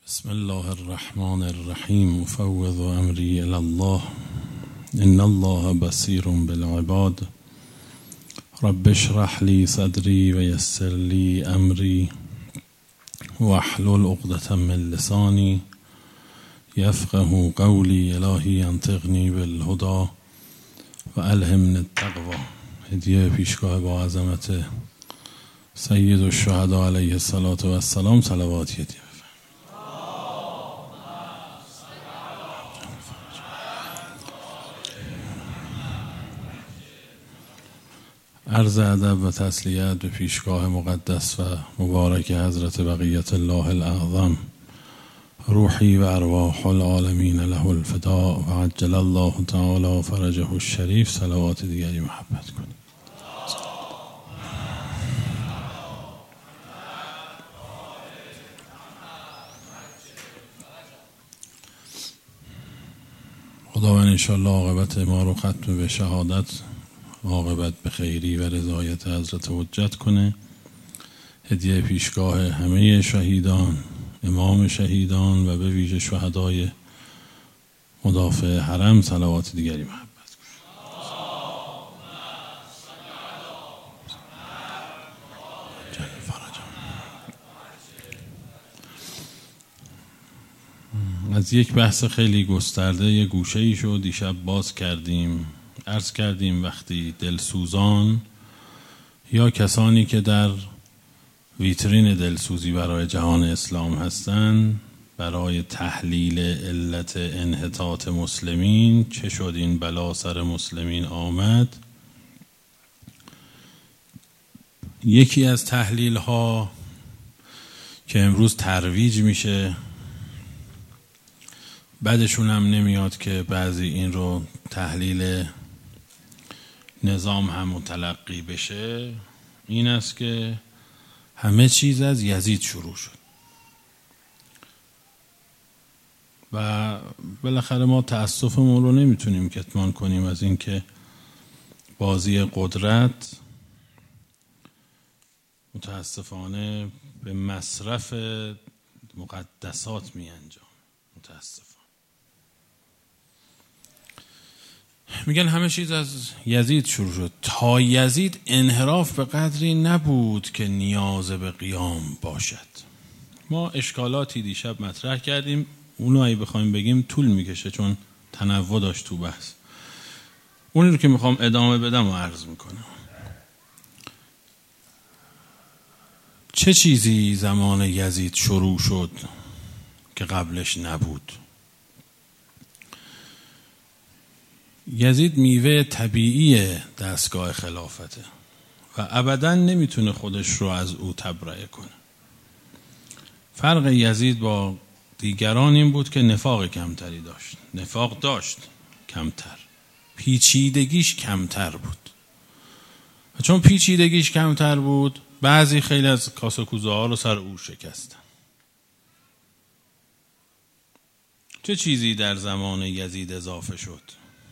بسم الله الرحمن الرحیم افوض امری الی الله ان الله بصیر بالعباد رب اشرح لی صدری و یسر لی امری واحلل عقدة من لسانی یفقهوا قولی الهی انطقنی بالهدی و الهمنی التقوی. هدیه پیشگاه با عظمت سید الشهدا علیه السلام صلواتی هدیه. عرض ادب و تسلیت به پیشگاه مقدس و مبارک حضرت بقیت الله الاعظم، روحی و ارواح العالمین له الفداء و عجل الله تعالی فرجه الشریف. صلوات دیگری محبت کنید. خداوند انشاءالله عاقبت ما رو ختم به شهادت، عاقبت به خیری و رضایت حضرت حجت کنه. هدیه پیشگاه همه شهیدان، امام شهیدان و به ویژه شهدای مدافع حرم صلوات دیگری محبت کنه. از یک بحث خیلی گسترده یه گوشه‌ای شد دیشب باز کردیم. عرض کردیم وقتی دلسوزان یا کسانی که در ویترین دلسوزی برای جهان اسلام هستند برای تحلیل علت انحطاط مسلمین، چه شد این بلا سر مسلمین آمد، یکی از تحلیل ها که امروز ترویج میشه، بعدشون هم نمیاد که بعضی این رو تحلیل نظام هم متلقی بشه، این است که همه چیز از یزید شروع شد و بالاخره ما تأسفمون رو نمیتونیم کتمان کنیم از این که بازی قدرت متاسفانه به مصرف مقدسات می انجام. متاسفانه میگن همه چیز از یزید شروع شد. تا یزید انحراف به قدری نبود که نیاز به قیام باشد. ما اشکالاتی دیشب مطرح کردیم، اونو اگه بخوایم بگیم طول میکشه چون تنوع داشت تو بحث. اونی رو که میخوام ادامه بدم و عرض میکنم. چه چیزی زمان یزید شروع شد که قبلش نبود؟ یزید میوه طبیعی دستگاه خلافته و ابداً نمیتونه خودش رو از او تبرئه کنه. فرق یزید با دیگران این بود که نفاق کمتری داشت. نفاق داشت کمتر، پیچیدگیش کمتر بود و چون پیچیدگیش کمتر بود بعضی خیلی از کاسه‌کوزه ها رو سر او شکستن. چه چیزی در زمان یزید اضافه شد؟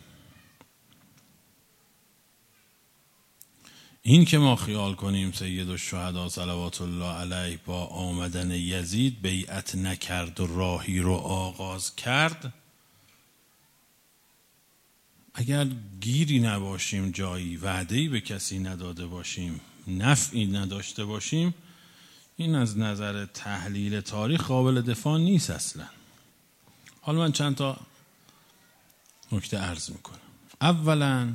این که ما خیال کنیم سید الشهدا صلوات الله علیه با آمدن یزید بیعت نکرد و راهی رو آغاز کرد، اگر گیری نباشیم، جایی وعده‌ای به کسی نداده باشیم، نفعی نداشته باشیم، این از نظر تحلیل تاریخ قابل دفاع نیست اصلا. حالا من چند تا نکته عرض میکنم. اولا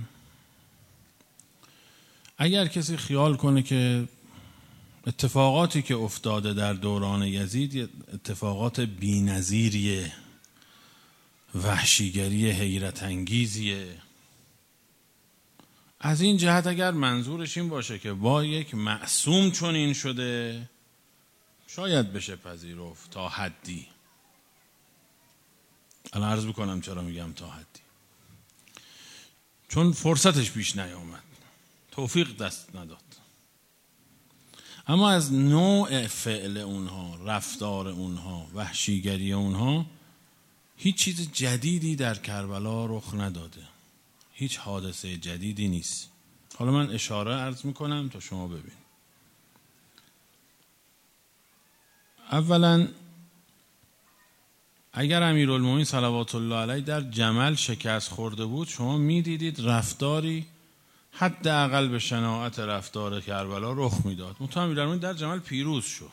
اگر کسی خیال کنه که اتفاقاتی که افتاده در دوران یزید اتفاقات بی‌نظیریه، وحشیگری حیرت انگیزیه، از این جهت اگر منظورش این باشه که با یک معصوم چنین شده، شاید بشه پذیرفت تا حدی. الان عرض بکنم چرا میگم تا حدی. چون فرصتش پیش نیامد، توفیق دست نداد. اما از نوع فعل اونها، رفتار اونها، وحشیگری اونها، هیچ چیز جدیدی در کربلا رخ نداده. هیچ حادثه جدیدی نیست. حالا من اشاره عرض میکنم تا شما ببین. اولا اگر امیرالمومنین صلوات الله علیه در جمل شکست خورده بود، شما میدیدید رفتاری حداقل به شناعت رفتار کربلا رخ میداد. امیرالمومنین در جمل پیروز شد.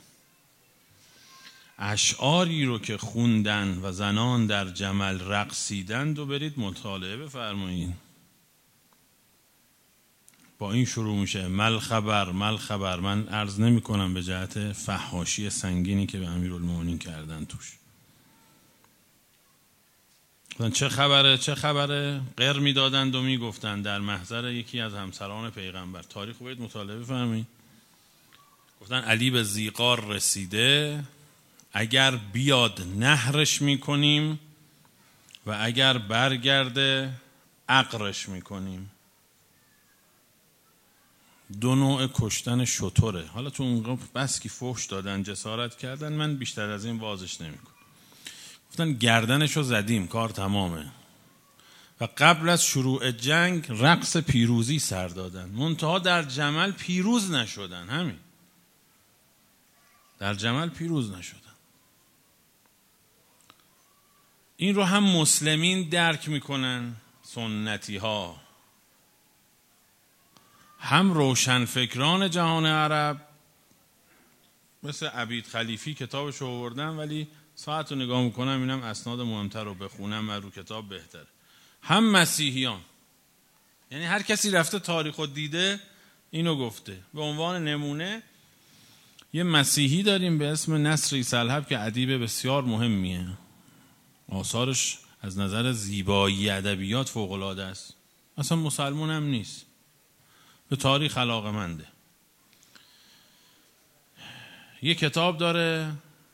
اشعاری رو که خوندن و زنان در جمل رقصیدند و برید مطالعه بفرمایید. با این شروع میشه مل خبر. من عرض نمی کنم به جهت فحاشی سنگینی که به امیرالمومنین کردن توش. چه خبره قر میدادند و میگفتند در محضر یکی از همسران پیغمبر. تاریخ رو باید مطالعه بفرمایید. گفتن علی به زیقار رسیده، اگر بیاد نهرش میکنیم و اگر برگرده عقرش میکنیم. 2 نوع کشتن شتره. حالا تو اونجا بس که فحش دادن، جسارت کردن، من بیشتر از این وازش نمیکنم. گفتن گردنشو زدیم، کار تمامه. و قبل از شروع جنگ رقص پیروزی سر دادن، منتها در جمل پیروز نشدن. همین، در جمل پیروز نشدن. این رو هم مسلمین درک میکنن، سنتی ها، هم روشنفکران جهان عرب مثل عبید خلیفی کتابش رو آوردن، ولی ساعت رو نگاه میکنم اینم اسناد مهمتر رو بخونم و رو کتاب بهتره. هم مسیحیان، یعنی هر کسی رفته تاریخ رو دیده اینو گفته. به عنوان نمونه یه مسیحی داریم به اسم نصر عیسی الحب که ادیب بسیار مهمیه، آثارش از نظر زیبایی ادبیات فوق‌العاده است، اصلا مسلمان هم نیست، به تاریخ علاقه‌منده. یه کتاب داره،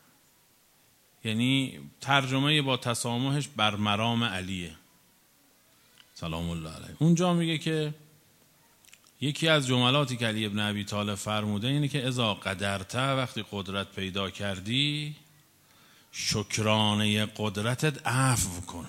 یعنی ترجمه با تسامحش بر مرام علیه سلام الله علیه. اونجا میگه که یکی از جملاتی که علی ابن ابی طالب فرموده اینه که اذا قدرت، وقتی قدرت پیدا کردی شکرانه قدرتت عفو کن.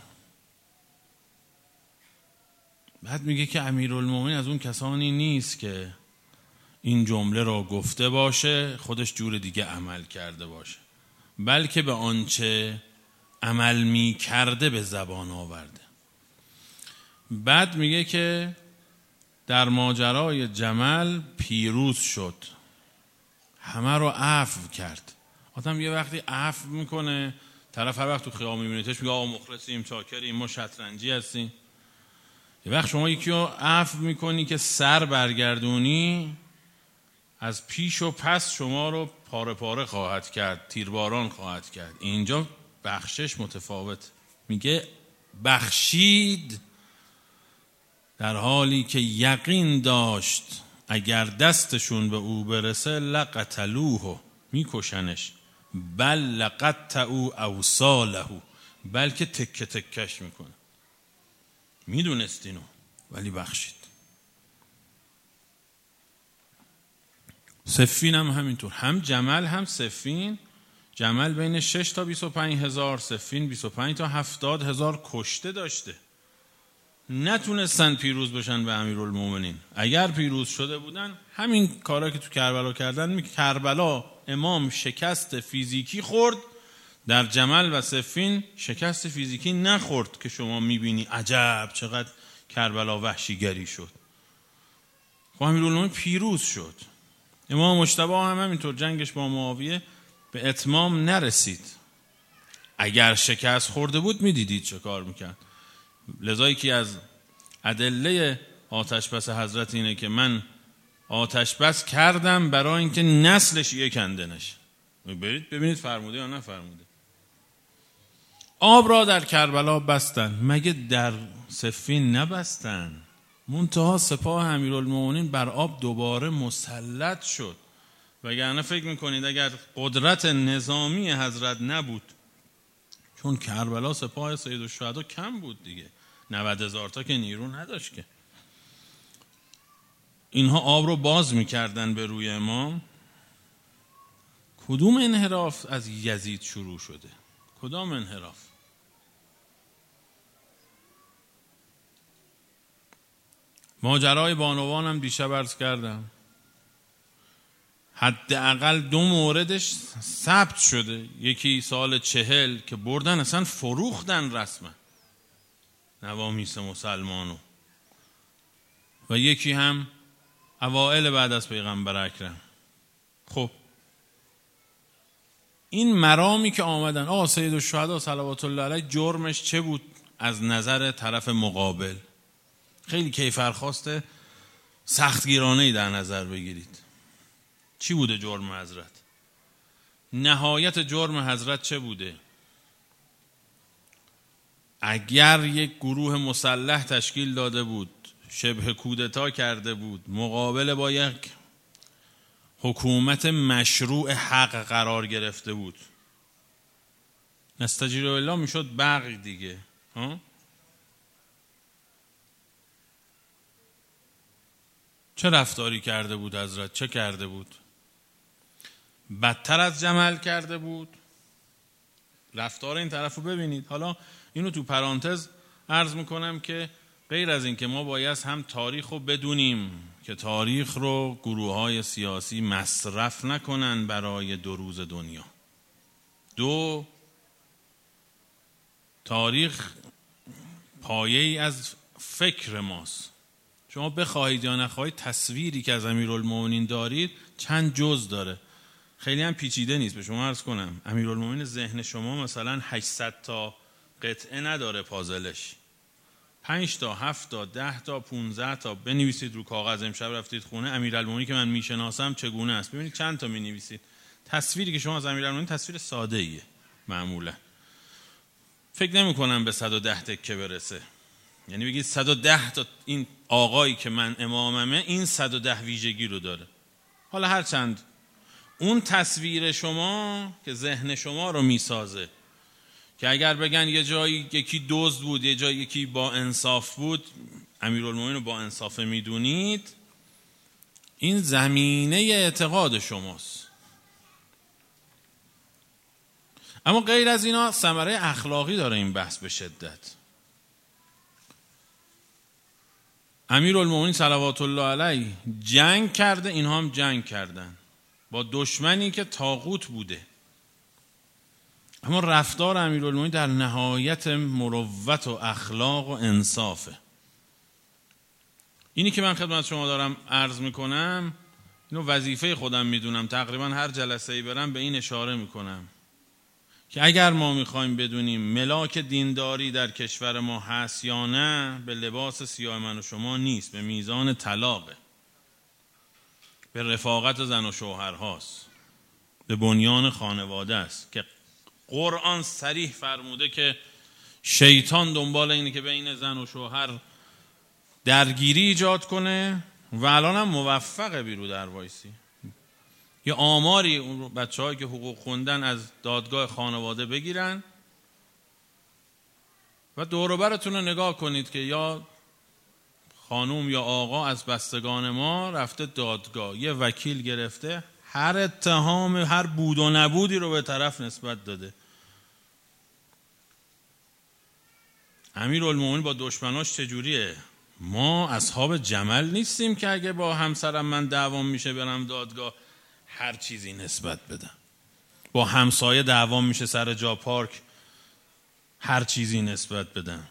بعد میگه که امیرالمومنین از اون کسانی نیست که این جمله را گفته باشه خودش جور دیگه عمل کرده باشه، بلکه به آنچه عمل می کرده به زبان آورده. بعد میگه که در ماجرای جمل پیروز شد، همه رو عفو کرد. آدم یه وقتی عفو میکنه، طرف هر وقت تو خیابون میبینیدش میگه آقا مخلصیم، چاکریم، ما شطرنجی هستیم. یه وقت شما یکی رو عفو میکنی که سر برگردونی، از پیش و پس شما رو پاره پاره خواهد کرد، تیرباران خواهد کرد. اینجا بخشش متفاوت. میگه بخشید در حالی که یقین داشت اگر دستشون به او برسه لقتلوه، میکشنش، بل لقطعوا اوصاله، بلکه تکه تکش میکنه. میدونستینو ولی بخشید. صفین هم همینطور، هم جمل هم صفین. جمل بین 6 تا 25 هزار، صفین 25 تا 70 هزار کشته داشته. نتونستن پیروز بشن به امیرالمومنین. اگر پیروز شده بودن همین کارا که تو کربلا کردن، کربلا امام شکست فیزیکی خورد، در جمل و صفین شکست فیزیکی نخورد که شما میبینی عجب چقدر کربلا وحشیگری شد. خب امیرالمومنین پیروز شد. امام مجتبی هم همینطور جنگش با معاویه به اتمام نرسید. اگر شکست خورده بود میدیدید چه کار میکرد. لذا یکی از ادله آتش بس حضرت اینه که من آتش بس کردم برای اینکه نسلش یک کندنش. برید ببینید فرموده یا نفرموده. آب را در کربلا بستن، مگه در صفین نبستن؟ منتها سپاه امیرالمومنین بر آب دوباره مسلط شد. وگرنه فکر میکنید اگر قدرت نظامی حضرت نبود، چون کربلا سپاه سیدالشهدا کم بود دیگه، 90,000 تا که نیرو نداشت که، اینها آب رو باز میکردن به روی امام. کدوم انحراف از یزید شروع شده؟ کدام انحراف؟ ماجرای بانوان هم دیشب عرض کردم. حداقل 2 موردش ثبت شده. یکی سال 40 که بردن اصلا فروختن رسما نوامیس مسلمانو، و یکی هم اوائل بعد از پیغمبر اکرم. خب این مرامی که آمدن، آقا سید الشهدا صلوات الله علیه جرمش چه بود از نظر طرف مقابل؟ خیلی کیفرخواست سختگیرانه‌ای در نظر بگیرید. چی بوده جرم حضرت؟ نهایت جرم حضرت چه بوده؟ اگر یک گروه مسلح تشکیل داده بود، شبه کودتا کرده بود، مقابل با یک حکومت مشروع حق قرار گرفته بود، نستجیر بالله میشد بغی دیگه. چه رفتاری کرده بود حضرت؟ چه کرده بود؟ بدتر از جمل کرده بود. رفتار این طرف رو ببینید. حالا اینو تو پرانتز عرض میکنم که غیر از این که ما باید هم تاریخ رو بدونیم که تاریخ رو گروه‌های سیاسی مصرف نکنن برای 2 روز دنیا. 2، تاریخ پایه‌ای از فکر ماست. شما بخواهید یا نخواهید تصویری که از امیرالمومنین دارید چند جز داره، خیلی هم پیچیده نیست. به شما عرض کنم امیرالمومنین ذهن شما مثلا 800 تا قطعه نداره پازلش، 5 تا 7 تا 10 تا 15 تا بنویسید رو کاغذ. امشب رفتید خونه امیرالمومنین که من میشناسم چگونه است، ببینید چند تا مینویسید. تصویری که شما از امیرالمومنین تصویر ساده ایه، معمولا فکر نمی کنم به 110 تکه برسه. یعنی بگید 110 تا این آقایی که من اماممه این 110 ویژگی رو داره. حالا هر چند اون تصویر شما که ذهن شما رو میسازه که اگر بگن یه جایی یکی دزد بود، یه جایی یکی با انصاف بود، امیرالمومنین رو با انصاف میدونید، این زمینه اعتقاد شماست. اما غیر از اینا ثمره اخلاقی داره این بحث به شدت. امیرالمومنین صلوات الله علیه جنگ کرده، اینها هم جنگ کردن با دشمنی که طاغوت بوده، اما رفتار امیرالمومنین در نهایت مروت و اخلاق و انصافه. اینی که من خدمت شما دارم عرض میکنم، اینو وظیفه خودم میدونم، تقریبا هر جلسه‌ای برم به این اشاره میکنم که اگر ما میخوایم بدونیم ملاک دینداری در کشور ما هست یا نه، به لباس سیاه من و شما نیست، به میزان طلاقه، به رفاقت زن و شوهر هاست، به بنیان خانواده است که قرآن صریح فرموده که شیطان دنبال اینه که بین زن و شوهر درگیری ایجاد کنه و الان هم موفقه بیرو در وایسی. یه آماری اون بچه‌هایی که حقوق خوندن از دادگاه خانواده بگیرن و دور و برتون رو نگاه کنید که یا خانوم یا آقا از بستگان ما رفته دادگاه، یه وکیل گرفته، هر اتهام هر بود و نبودی رو به طرف نسبت داده. امیرالمومنین با دشمناش چجوریه؟ ما اصحاب جمل نیستیم که اگه با همسرم من دعوام میشه برم دادگاه هر چیزی نسبت بدم. با همسایه دعوام میشه سر جا پارک هر چیزی نسبت بدم.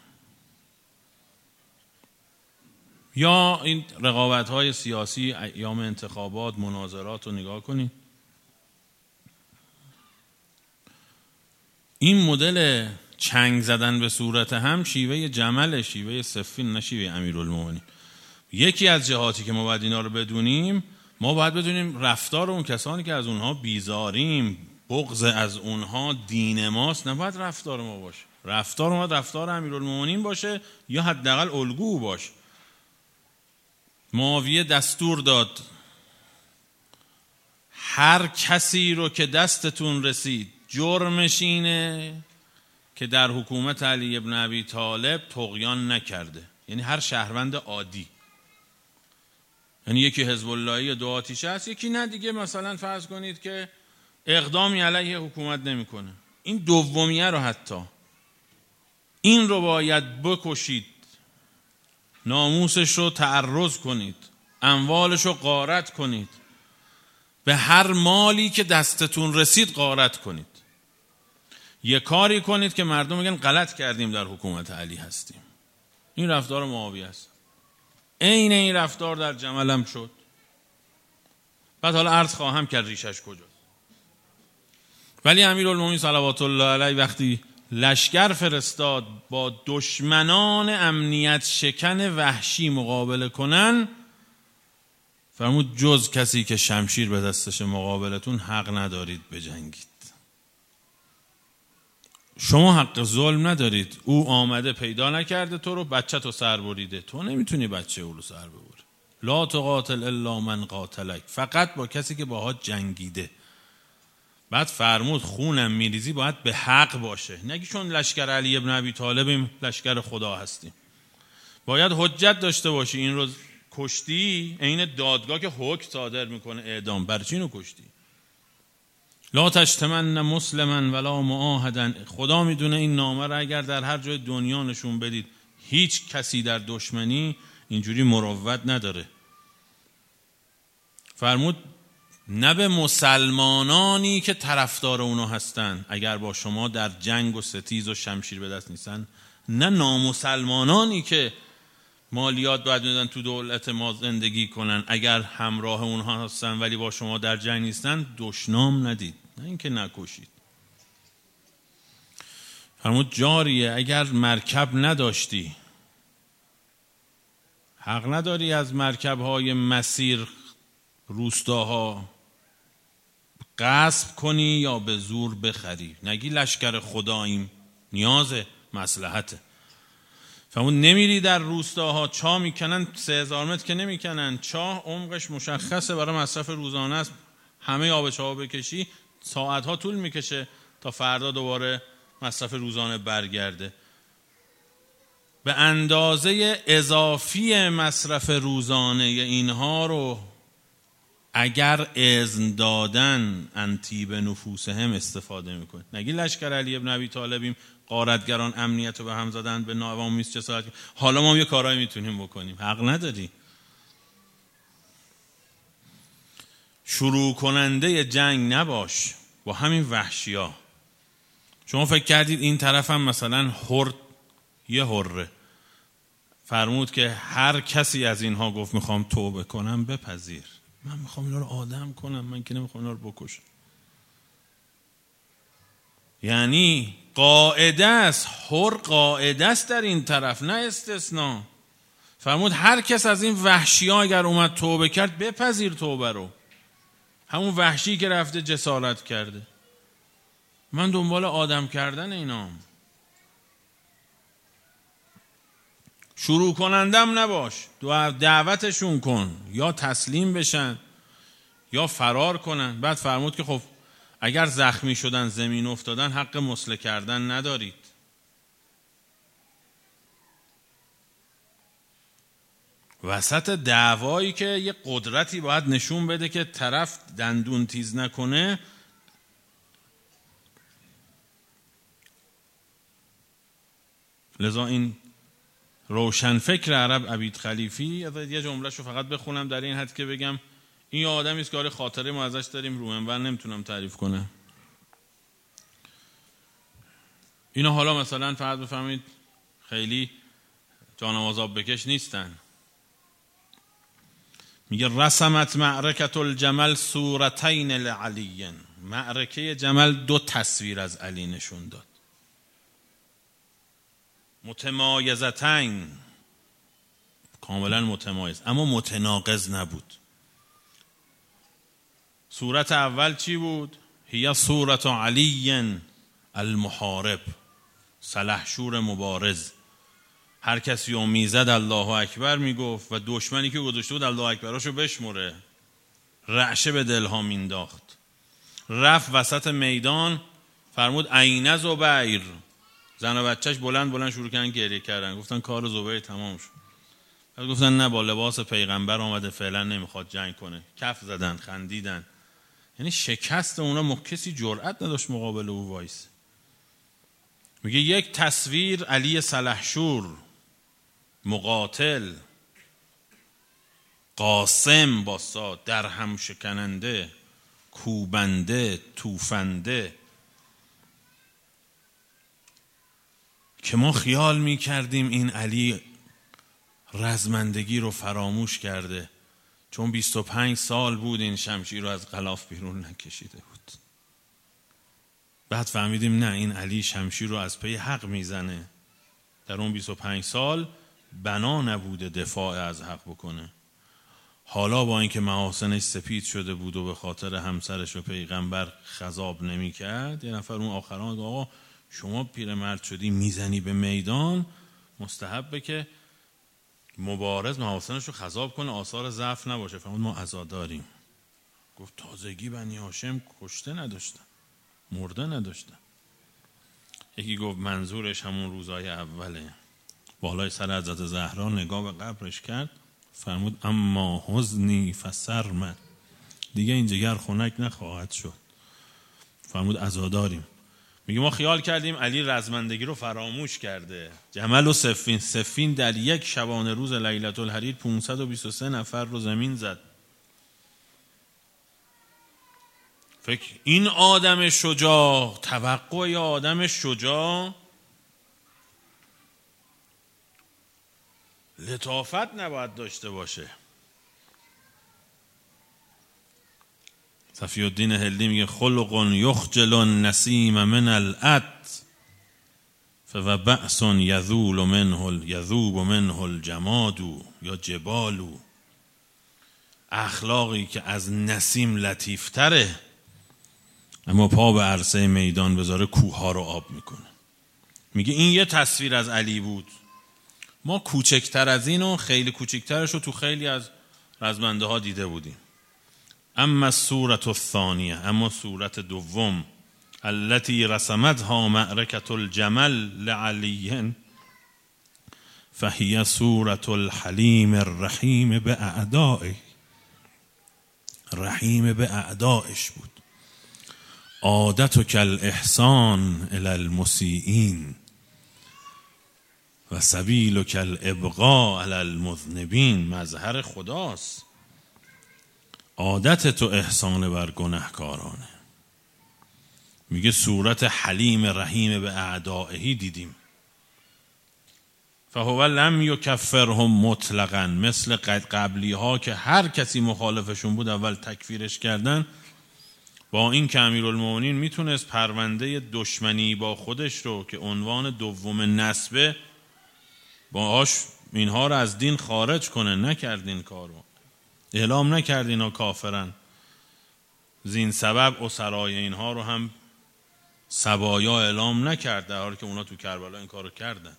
یا این رقابت‌های سیاسی ایام انتخابات، مناظرات رو نگاه کنید. این مدل چنگ زدن به صورت هم شیوه جمل، شیوه صفین، نه شیوه امیرالمومنین. یکی از جهاتی که ما باید اینا رو بدونیم، ما باید بدونیم رفتار اون کسانی که از اونها بیزاریم، بغض از اونها دین ماست، نباید رفتار ما باشه. رفتار ما رفتار امیرالمومنین باشه یا حداقل الگو باشه. معاویه دستور داد هر کسی رو که دستتون رسید جرمش اینه که در حکومت علی ابن ابی طالب طغیان نکرده. یعنی هر شهروند عادی، یعنی یکی حزب اللهی دو آتیش هست، یکی نه دیگه، مثلا فرض کنید که اقدامی علیه حکومت نمیکنه، این دومیه رو حتی این رو باید بکشید، ناموسش رو تعرض کنید، اموالش رو غارت کنید، به هر مالی که دستتون رسید غارت کنید. یه کاری کنید که مردم میگن غلط کردیم در حکومت علی هستیم. این رفتار معاویه است. عین این رفتار در جمل هم شد. بعد حالا عرض خواهم کرد ریشش کجاست. ولی امیرالمومنین صلوات الله علیه وقتی لشکر فرستاد با دشمنان امنیت شکن وحشی مقابله کنن، فرمود جز کسی که شمشیر به دستش مقابلتون حق ندارید بجنگید. شما حق ظلم ندارید. او آمده پیدا نکرده تو رو، بچه تو سر بریده، تو نمیتونی بچه او رو سر ببری. لا تقاتل الا من قاتلک، فقط با کسی که باهات جنگیده. بعد فرمود خونم میریزی باید به حق باشه، نگی چون لشکر علی ابن ابی طالبیم لشکر خدا هستیم. باید حجت داشته باشی. این روز کشتی عین دادگاه که حکم صادر میکنه اعدام، برای چی اینو کشتی؟ لا تشتمن مسلما ولا معاهدا. خدا میدونه این نامه را اگر در هر جای دنیا نشون بدید، هیچ کسی در دشمنی اینجوری مروت نداره. فرمود نه به مسلمانانی که طرفدار اونا هستن اگر با شما در جنگ و ستیز و شمشیر به دست نیستن، نه نامسلمانانی که مالیات باید میدن تو دولت ما زندگی کنن اگر همراه اونها هستن ولی با شما در جنگ نیستن، دشنام ندید، نه اینکه نکشید. فرمود جاریه اگر مرکب نداشتی حق نداری از مرکب‌های مسیر روستاها غصب کنی یا به زور بخری. نگی لشکر خداییم، نیاز مصلحته. فرمود نمیری در روستاها چاه میکنن، 3000 متر که نمیکنن، چاه عمقش مشخصه برای مصرف روزانه است، همه آب چاه بکشی ساعتها طول میکشه تا فردا دوباره مصرف روزانه برگرده. به اندازه اضافی مصرف روزانه اینها رو اگر اذن دادن انتیب نفوسهم استفاده میکنه. نگی لشکر علی ابن ابی طالبیم، غارتگران امنیت رو به هم زدن، به ناوام میست جسارت، حالا ما یه کارایی میتونیم بکنیم. حق نداری. شروع کننده جنگ نباش با همین وحشیا. شما فکر کردید این طرف هم مثلا یه حره. فرمود که هر کسی از اینها گفت میخوام توبه کنم بپذیر، من میخوام اینا رو آدم کنم، من که نمیخوام اینا رو بکشم. یعنی قاعده است، حر قاعده است در این طرف، نه استثناء. فرمود هر کس از این وحشی ها اگر اومد توبه کرد بپذیر توبه رو. همون وحشی که رفته جسارت کرده. من دنبال آدم کردن اینام. شروع کنندم نباش، دعوتشون کن یا تسلیم بشن یا فرار کنن. بعد فرمود که خب اگر زخمی شدن زمین افتادن حق مسله کردن ندارید. وسط دعوایی که یه قدرتی باید نشون بده که طرف دندون تیز نکنه، لذا این روشن فکر عرب عبید خلیفی، یه جملهشو فقط بخونم در این حد که بگم این آدمی است که خاطره ما ازش داریم، رو منبر نمیتونم تعریف کنم. اینا حالا مثلا فرض بفهمید خیلی جانواز آب بکش نیستن. میگه رسمت معرکت الجمل صورتین لعلی. معرکه جمل 2 تصویر از علی نشون داد. متمایزتین، کاملا متمایز، اما متناقض نبود. صورت اول چی بود؟ هی صورت علی المحارب، سلحشور مبارز. هر کسی رو میزد الله اکبر میگفت و دشمنی که گذاشته بود الله اکبراشو بشمره، رعشه به دلها مینداخت. رفت وسط میدان، فرمود عین زبیر. زن و بچهش بلند شروع کردن گریه کردن، گفتن کار زبیر تمام شد. بعد گفتن نه با لباس پیغمبر آمده، فعلا نمیخواد جنگ کنه. کف زدن، خندیدن. یعنی شکست اونا، کسی جرأت نداشت مقابل او وایس. میگه یک تصویر علی سلحشور مقاتل، قاسم با صاد، در هم شکننده، کوبنده، توفنده، که ما خیال می کردیم این علی رزمندگی رو فراموش کرده، چون 25 سال بود این شمشیر رو از غلاف بیرون نکشیده بود. بعد فهمیدیم نه، این علی شمشیر رو از پی حق میزنه. در اون 25 سال بنا نبوده دفاع از حق بکنه. حالا با اینکه محاسنش سپید شده بود و به خاطر همسرش و پیغمبر خضاب نمی کرد، یه نفر اون آخران آقا شما پیرمرد شدی میزنی به میدان، مستحبه که مبارز محاسنش رو خضاب کنه، آثار ضعف نباشه. فرمود ما عزاداریم. گفت تازگی بنی هاشم کشته نداشتن، مرده نداشتن. یکی گفت منظورش همون روزای اوله. بالای سر حضرت زهرا نگاه به قبرش کرد، فرمود اما حزنی فسرمد، دیگه این جگر خنک نخواهد شد. فرمود عزاداریم. میگه ما خیال کردیم علی رزمندگی رو فراموش کرده. جمل و صفین در یک شبانه روز لیلة الحریر 523 نفر رو زمین زد. فکر این آدم شجاع، توقع یا آدم شجاع لطافت نباید داشته باشه. صفی الدین هلدی میگه خلق یخجل النسیم من العد فو بأس یذوب منه الجماد یا جبال. اخلاقی که از نسیم لطیفتره، اما پا به عرصه میدان بذاره کوه رو آب میکنه. میگه این یه تصویر از علی بود. ما کوچکتر از این و خیلی کوچکترش رو تو خیلی از رزمنده ها دیده بودیم. اما صورت الثانیه، اما صورت دوم، التي رسمتها معرکة الجمل لعلی فهی صورت الحلیم الرحیم به اعدائه. رحیم به اعدائش بود. عادتک الاحسان الی المسیئین و سبیلک الابقاء علی المذنبین. مظهر خداست. عادت تو احسان بر گناهکارانه. میگه صورت حلیم رحیم به اعدائه دیدیم. فهو لم یکفرهم مطلقا، مثل قبلی ها که هر کسی مخالفشون بود اول تکفیرش کردن. با این که امیرالمومنین میتونست پرونده دشمنی با خودش رو که عنوان دوم نسبه باهاش اینها رو از دین خارج کنه، نکرد این کارو. اعلام نکرد اینا کافرن. زین سبب اسرای اینها رو هم سبایا اعلام نکرد، در حالی که اونا تو کربلا این کارو کردن.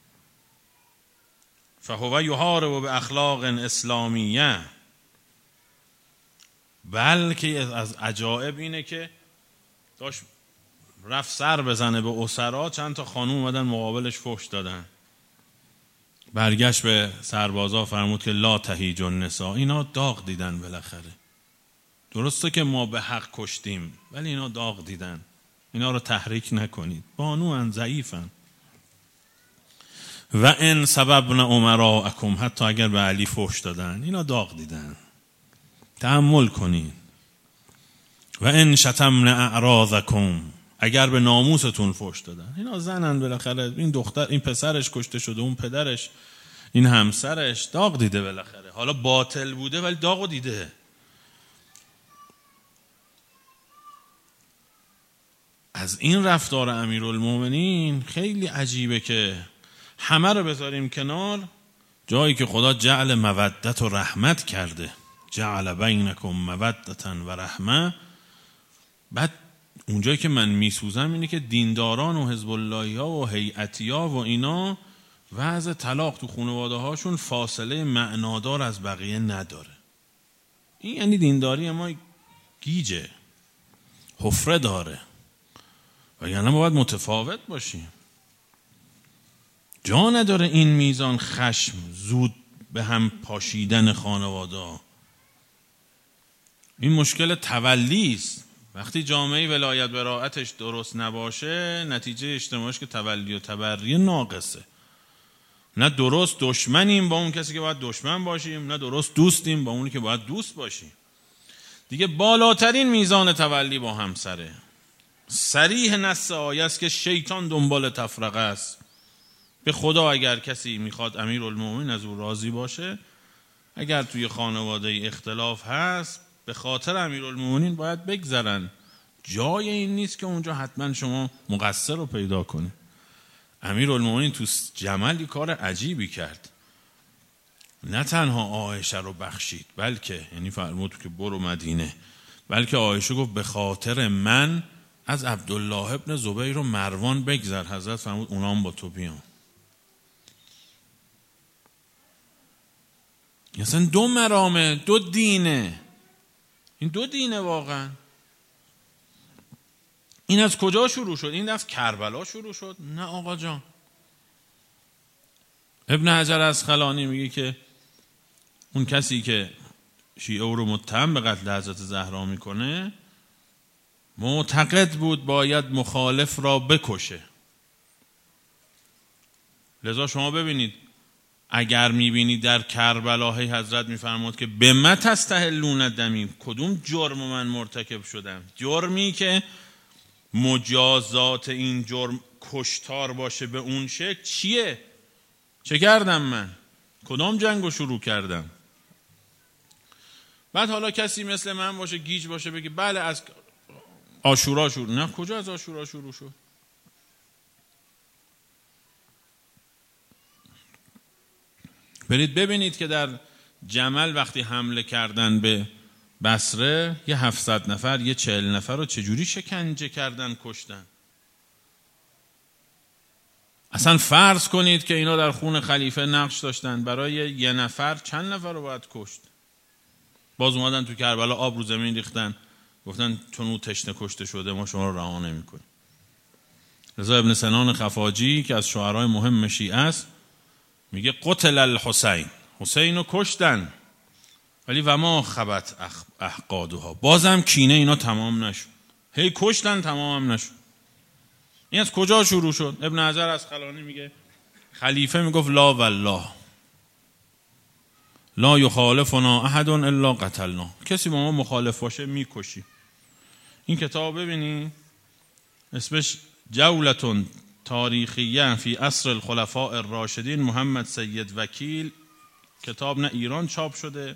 فهو یحارب به اخلاق اسلامیه. بلکه از عجائب اینه که داشت رفت سر بزنه به اسرا، چند تا خانوم اومدن مقابلش فحش دادن. برگشت به سربازا فرمود که لا تهیج النساء. اینا داغ دیدن بالاخره. درسته که ما به حق کشتیم، ولی اینا داغ دیدن. اینا رو تحریک نکنید. بانوان، ضعیفن. و ان سببنا امراءکم، حتی اگر به علی فحش دادن، اینا داغ دیدن. تحمل کنید. و ان شتمنا اعراضکم، اگر به ناموستون فحش دادن، اینا زنن بالاخره. این دختر، این پسرش کشته شده، اون پدرش، این همسرش، داغ دیده بالاخره. حالا باطل بوده ولی داغو دیده. از این رفتار امیرالمومنین خیلی عجیبه که همه رو بذاریم کنار، جایی که خدا جعل مودت و رحمت کرده، جعل بینکم مودتا و رحمه. بعد اونجایی که من میسوزم اینه که دینداران و حزب اللهی ها و هیئتی ها و اینا وضع طلاق تو خانواده هاشون فاصله معنادار از بقیه نداره. این یعنی دینداری ما گیجه، حفره داره، و یعنی ما باید متفاوت باشیم. جا نداره این میزان خشم، زود به هم پاشیدن خانواده. این مشکل تولی است. وقتی جامعه ولایت براءتش درست نباشه، نتیجه اجتماعیش که تولی و تبری ناقصه. نه درست دشمنیم با اون کسی که باید دشمن باشیم، نه درست دوستیم با اونی که باید دوست باشیم. دیگه بالاترین میزان تولی با همسره. صریح نص آیه است که شیطان دنبال تفرقه است. به خدا اگر کسی میخواد امیرالمومنین از او راضی باشه، اگر توی خانواده اختلاف هست، به خاطر امیرالمومنین باید بگذرن. جای این نیست که اونجا حتما شما مقصر رو پیدا کنی. امیرالمومنین تو جمل کار عجیبی کرد. نه تنها عایشه رو بخشید، بلکه یعنی فرمود که برو مدینه، بلکه عایشه گفت به خاطر من از عبدالله ابن زبیر و مروان بگذر. حضرت فرمود اونام با تو بیان. اصلا دو مرامه، دو دینه. این دو دینه واقعا. این از کجا شروع شد؟ این از کربلا شروع شد؟ نه آقا جان. ابن حجر اسقلانی میگه که اون کسی که شیعه رو متهم به قتل حضرت زهرا میکنه، معتقد بود باید مخالف را بکشه. لذا شما ببینید اگر میبینید در کربلا حضرت میفرمود که به ما تستحلون دمی، کدوم جرم من مرتکب شدم؟ جرمی که مجازات این جرم کشتار باشه به اون شکل چیه؟ چه کردم من؟ کدام جنگو شروع کردم؟ بعد حالا کسی مثل من باشه گیج باشه بگه بله از عاشورا شروع. نه، کجا از عاشورا شروع شد؟ برید ببینید که در جمل وقتی حمله کردن به بصره، یه 700 نفر یه 40 نفر رو چجوری شکنجه کردن، کشتن. اصلا فرض کنید که اینا در خون خلیفه نقش داشتن، برای یه نفر چند نفر رو باید کشت؟ باز اومدن تو کربلا آب رو زمین ریختن، گفتن چون او تشنه کشته شده ما شما رو رها نمی‌کنیم. رضا ابن سنان خفاجی که از شعرای مهم شیعه است میگه قتل الحسین، حسین رو کشتن ولی و ما خبت احقادها، بازم کینه اینا تمام نشد. هی کشتن تمام هم نشد. این از کجا شروع شد؟ ابن حجر اسقلانی میگه خلیفه میگفت لا والله لا یخالفنا احد الا قتلنا، کسی با ما مخالف باشه میکشی. این کتاب ببینی اسمش جولة تاریخیه فی عصر الخلفاء الراشدین، محمد سید وکیل. کتاب نه ایران چاپ شده،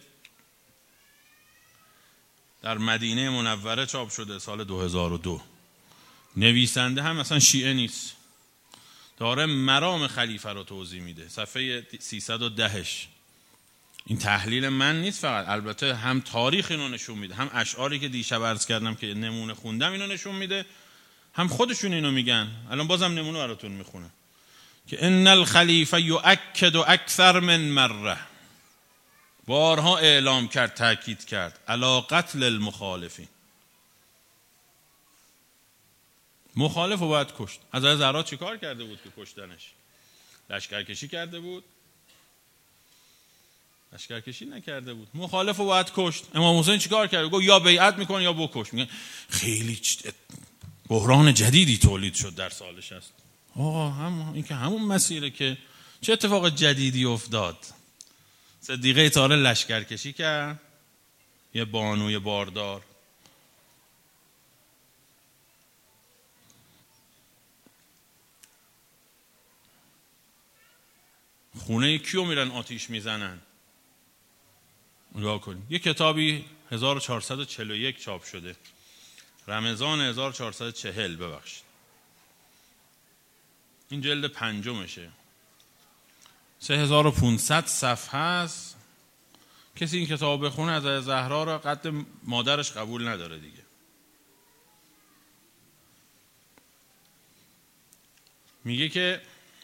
در مدینه منوره چاپ شده سال 2002. نویسنده هم اصلا شیعه نیست، داره مرام خلیفه رو توضیح میده. صفحه 310ش. این تحلیل من نیست فقط، البته هم تاریخ اینو نشون میده، هم اشعاری که دیشب عرض کردم که نمونه خوندم اینو نشون میده، هم خودشون اینو میگن. الان بازم نمونه براتون میخونم که ان الخلیفه یؤکد اکثر من مره، بارها اعلام کرد، تاکید کرد علی قتل المخالفین، مخالف رو باید کشت. حضرت زهرا چی کار کرده بود که کشتنش؟ لشکرکشی کرده بود؟ لشکرکشی نکرده بود. مخالف رو باید کشت. امام حسین چی کار کرده؟ گفت یا بیعت میکن یا بکش. میگن خیلی بحران جدیدی تولید شد در سال 60. آقا این که همون مسیره که چه اتفاق جدیدی افتاد؟ صدیقه طاهره لشکرکشی کرد، یه بانوی باردار. خونه کیو میرن آتیش میزنن؟ نگاه کنید. یه کتابی 1441 چاپ شده، رمضان 1440 ببخشید، این جلد 5شه، 3500 صفحه است. کسی این کتاب بخونه از زهرا را قد مادرش قبول نداره دیگه. میگه که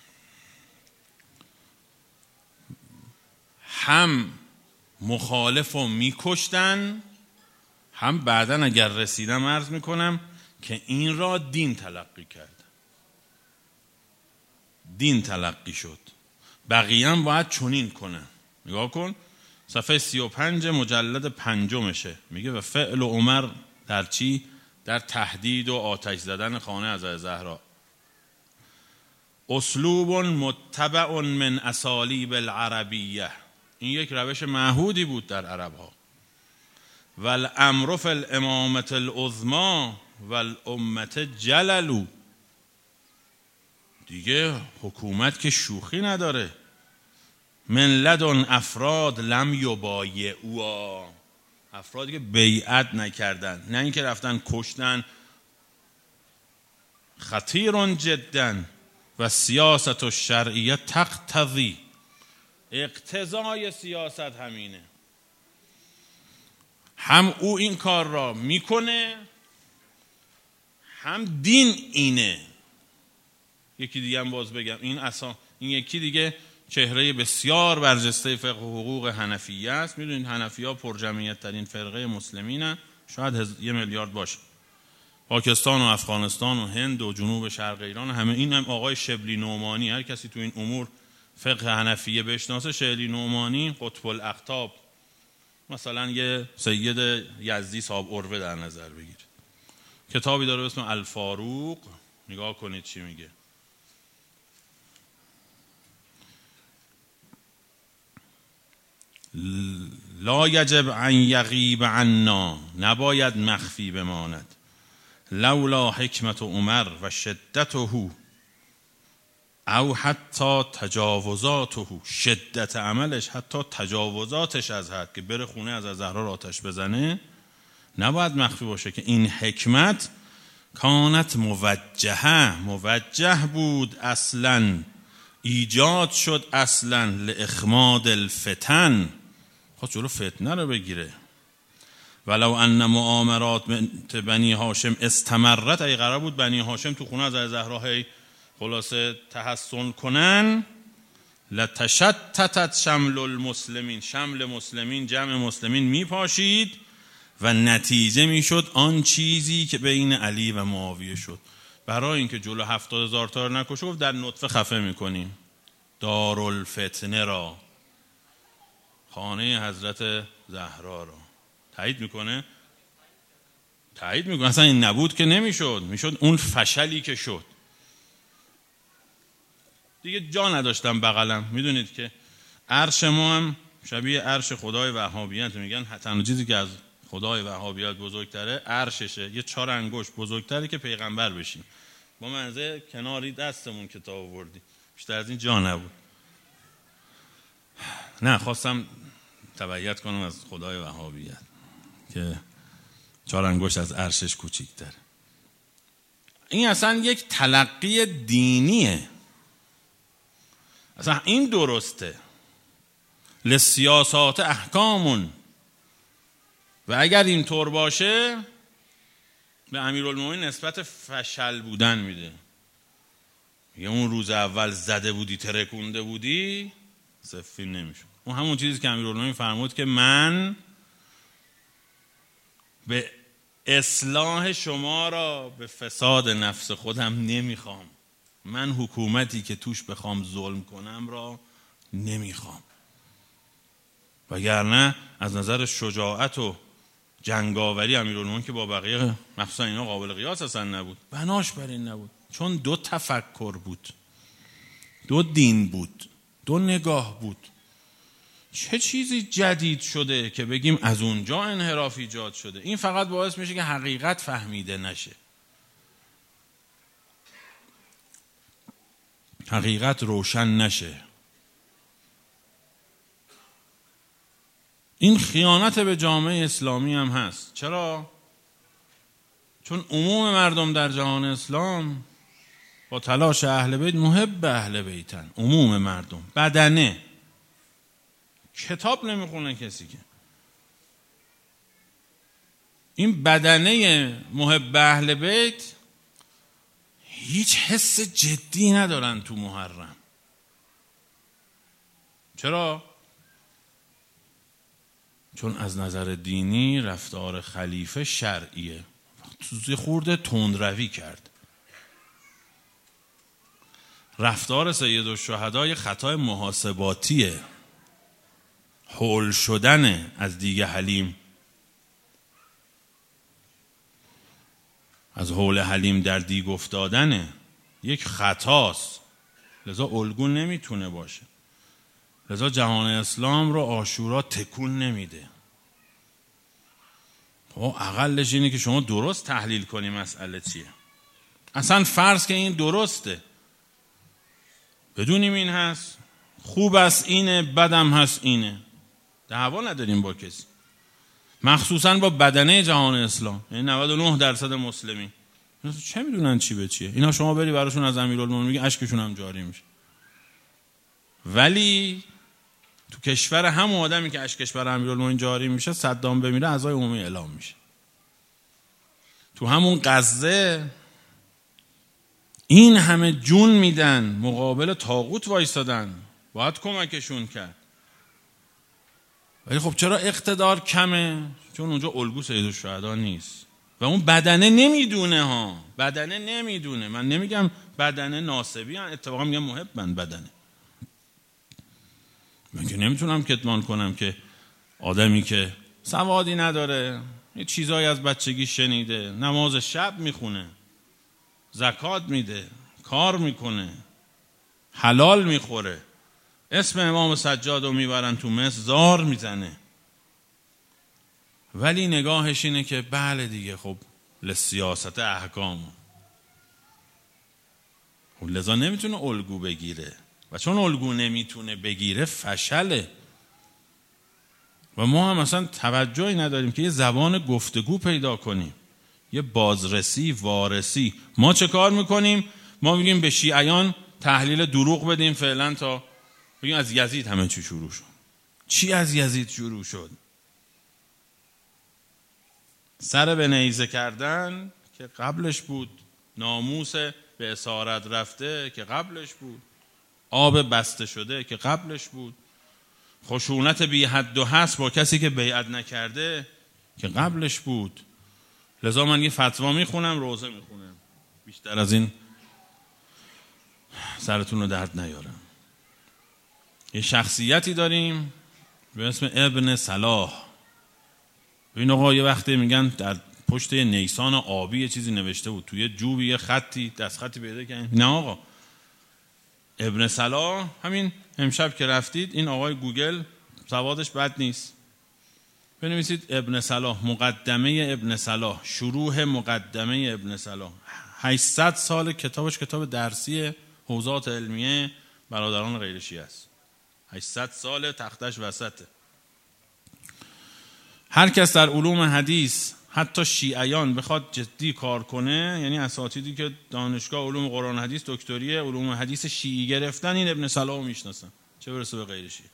هم مخالف رو میکشتن، هم بعدن اگر رسیدم عرض میکنم که این را دین تلقی کرد، دین تلقی شد، بقیه هم باید چنین کنن. نگاه کن صفحه 35 مجلد 5شه. میگه و فعل عمر در چی؟ در تهدید و آتش زدن خانه از زهرا. اسلوب متبع من اسالیب العربیه، این یک روش معهودی بود در عرب ها. والامر فی الامامة العظمی والامة جلل. دیگه حکومت که شوخی نداره. من لدن افراد لم یبایعوا، افرادی که بیعت نکردن، نه اینکه رفتن کشتن. خطیر جدا و سیاست و شرعیه تقتضی، اقتضای سیاست همینه، هم او این کار را میکنه هم دین اینه. یکی دیگه هم باز بگم، این یکی دیگه چهره بسیار برجسته فقه و حقوق حنفیه است. میدونید حنفی‌ها پرجمعیت ترین فرقه مسلمینن، شاید 1 میلیارد باشه. پاکستان و افغانستان و هند و جنوب شرق ایران همه. این هم آقای شبلی نعمانی، هر کسی تو این امور فقه حنفیه بشناسه، شبلی نعمانی قطب الاقطاب، مثلا یه سید یزدی صاحب عروه در نظر بگیر، کتابی داره به اسم الفاروق، نگاه کنید چی میگه. لا یجب ان یغیب عنا، نباید مخفی بماند. لولا حکمت عمر و شدته او حتی تجاوزاته، شدت عملش حتی تجاوزاتش از حد، که بره خونه از زهرا را آتش بزنه، نباید مخفی باشه که این حکمت کانت موجه بود اصلا، ایجاد شد اصلا لاخماد الفتن، خواست جلو فتنه رو بگیره. ولو ان مؤامرات بنی هاشم استمرت، ای قرار بود بنی هاشم تو خونه از زهرا خلاصه تحصن کنن، لتشتتت شمل المسلمین، شمل مسلمین، جمع مسلمین میپاشید و نتیجه میشد آن چیزی که بین علی و معاویه شد. برای اینکه جلو 70,000 تا رو نکشه، گفت در نطفه خفه میکنیم دارالفتنه را، خانه حضرت زهرا را. تایید میکنه اصلا این نبود که نمیشد، میشد اون فشلی که شد. دیگه جا نداشتم بغلم. میدونید که عرش ما هم شبیه عرش خدای وهابیت، میگن تنها چیزی که از خدای وهابیت بزرگتره عرششه، یه 4 انگشت بزرگتره که پیغمبر بشیم. ما منزه کناری دستمون کتاب آوردیم، بیشتر از این جا نبود. نه، خواستم تبعیت کنم از خدای وهابیت که 4 انگشت از عرشش کوچیک‌تره. این اصلا یک تلقی دینیه، اصلا این درسته. لسیاسات احکامون، و اگر این طور باشه به امیرالمومنین نسبت فشل بودن میده. یه اون روز اول زده بودی، ترکونده بودی، سفین نمیشه. اون همون چیزی که امیرالمومنین فرمود که من به اصلاح شما را به فساد نفس خودم نمیخوام. من حکومتی که توش بخوام ظلم کنم را نمیخوام. وگرنه از نظر شجاعت و جنگاوری امیرالمومنین که با بقیه مخصوصا اینا قابل قیاس اصلا نبود. بناش بر این نبود، چون 2 تفکر بود، 2 دین بود، 2 نگاه بود. چه چیزی جدید شده که بگیم از اونجا انحراف ایجاد شده؟ این فقط باعث میشه که حقیقت فهمیده نشه، حقیقت روشن نشه. این خیانت به جامعه اسلامی هم هست. چرا؟ چون عموم مردم در جهان اسلام با تلاش اهل بیت محب اهل بیتن. عموم مردم بدنه، کتاب نمیخونه کسی که. این بدنه محب اهل بیت هیچ حس جدی ندارن تو محرم. چرا؟ چون از نظر دینی رفتار خلیفه شرعیه، تو خورده تندروی کرد. رفتار سید الشهدا خطای محاسباتیه، هول شدن از دیگه حلیم، از هول حلیم در دیگ افتادنه، یک خطاست. لذا الگو نمیتونه باشه. لذا جهان اسلام رو عاشورا تکون نمیده. اقلش اینه که شما درست تحلیل کنی مسئله چیه. اصلا فرض که این درسته، بدونیم این هست، خوب است اینه، بدم هست اینه، دعوا نداریم با کسی، مخصوصا با بدنه جهان اسلام، یعنی 99% مسلمین چه میدونن چی به چیه. اینا شما بری براشون از امیرالمومنین میگی اشکشون هم جاری میشه، ولی تو کشور همون آدمی که اشکش بر امیرالمومنین جاری میشه، صدام بمیره عزای عمومی اعلام میشه. تو همون غزه این همه جون میدن، مقابل طاغوت وایستادن، باید کمکشون کرد. ولی خب چرا اقتدار کمه؟ چون اونجا الگو سیدالشهدا نیست و اون بدنه نمیدونه ها، بدنه نمیدونه. من نمیگم بدنه ناسبی هن، اتفاقا میگم محبن بدنه. من که نمیتونم کتمان کنم که آدمی که سوادی نداره، یه چیزایی از بچگی شنیده، نماز شب میخونه، زکات میده، کار میکنه، حلال میخوره، اسم امام سجاد رو میبرن تو مصر زار میزنه، ولی نگاهش اینه که بله دیگه خب لسیاست احکام، لذا نمیتونه الگو بگیره و چون الگو نمیتونه بگیره فشله. و ما هم اصلا توجهی نداریم که یه زبان گفتگو پیدا کنیم، یه بازرسی وارسی. ما چه کار میکنیم؟ ما میگیم به شیعیان تحلیل دروغ بدیم فعلا تا بگیم از یزید همه چی شروع شد. چی از یزید شروع شد؟ سر به نیزه کردن که قبلش بود، ناموس به اسارت رفته که قبلش بود، آب بسته شده که قبلش بود، خشونت بی حد و حصر با کسی که بیعت نکرده که قبلش بود. لذا من یه فتوا میخونم، روزه میخونم، بیشتر از این سرتون رو درد نیارم. یه شخصیتی داریم به اسم ابن صلاح. این آقا یه وقتی میگن در پشت یه نیسان آبی یه چیزی نوشته بود، توی جوبی یه خطی، دست خطی پیدا کردن. نه آقا، ابن صلاح همین امشب که رفتید این آقای گوگل سوادش بد نیست، بنویسید ابن صلاح، مقدمه ابن صلاح، شروح مقدمه ابن صلاح. 800 سال کتابش کتاب درسی حوزات علمیه برادران غیر شیعه است. 800 سال تختش وسطه. هر کس در علوم حدیث حتی شیعیان بخواد جدی کار کنه، یعنی اساتیدی که دانشگاه علوم قرآن حدیث دکتری علوم حدیث شیعی گرفتن، این ابن صلاح رو میشناسن، چه برسه به غیر شیعه.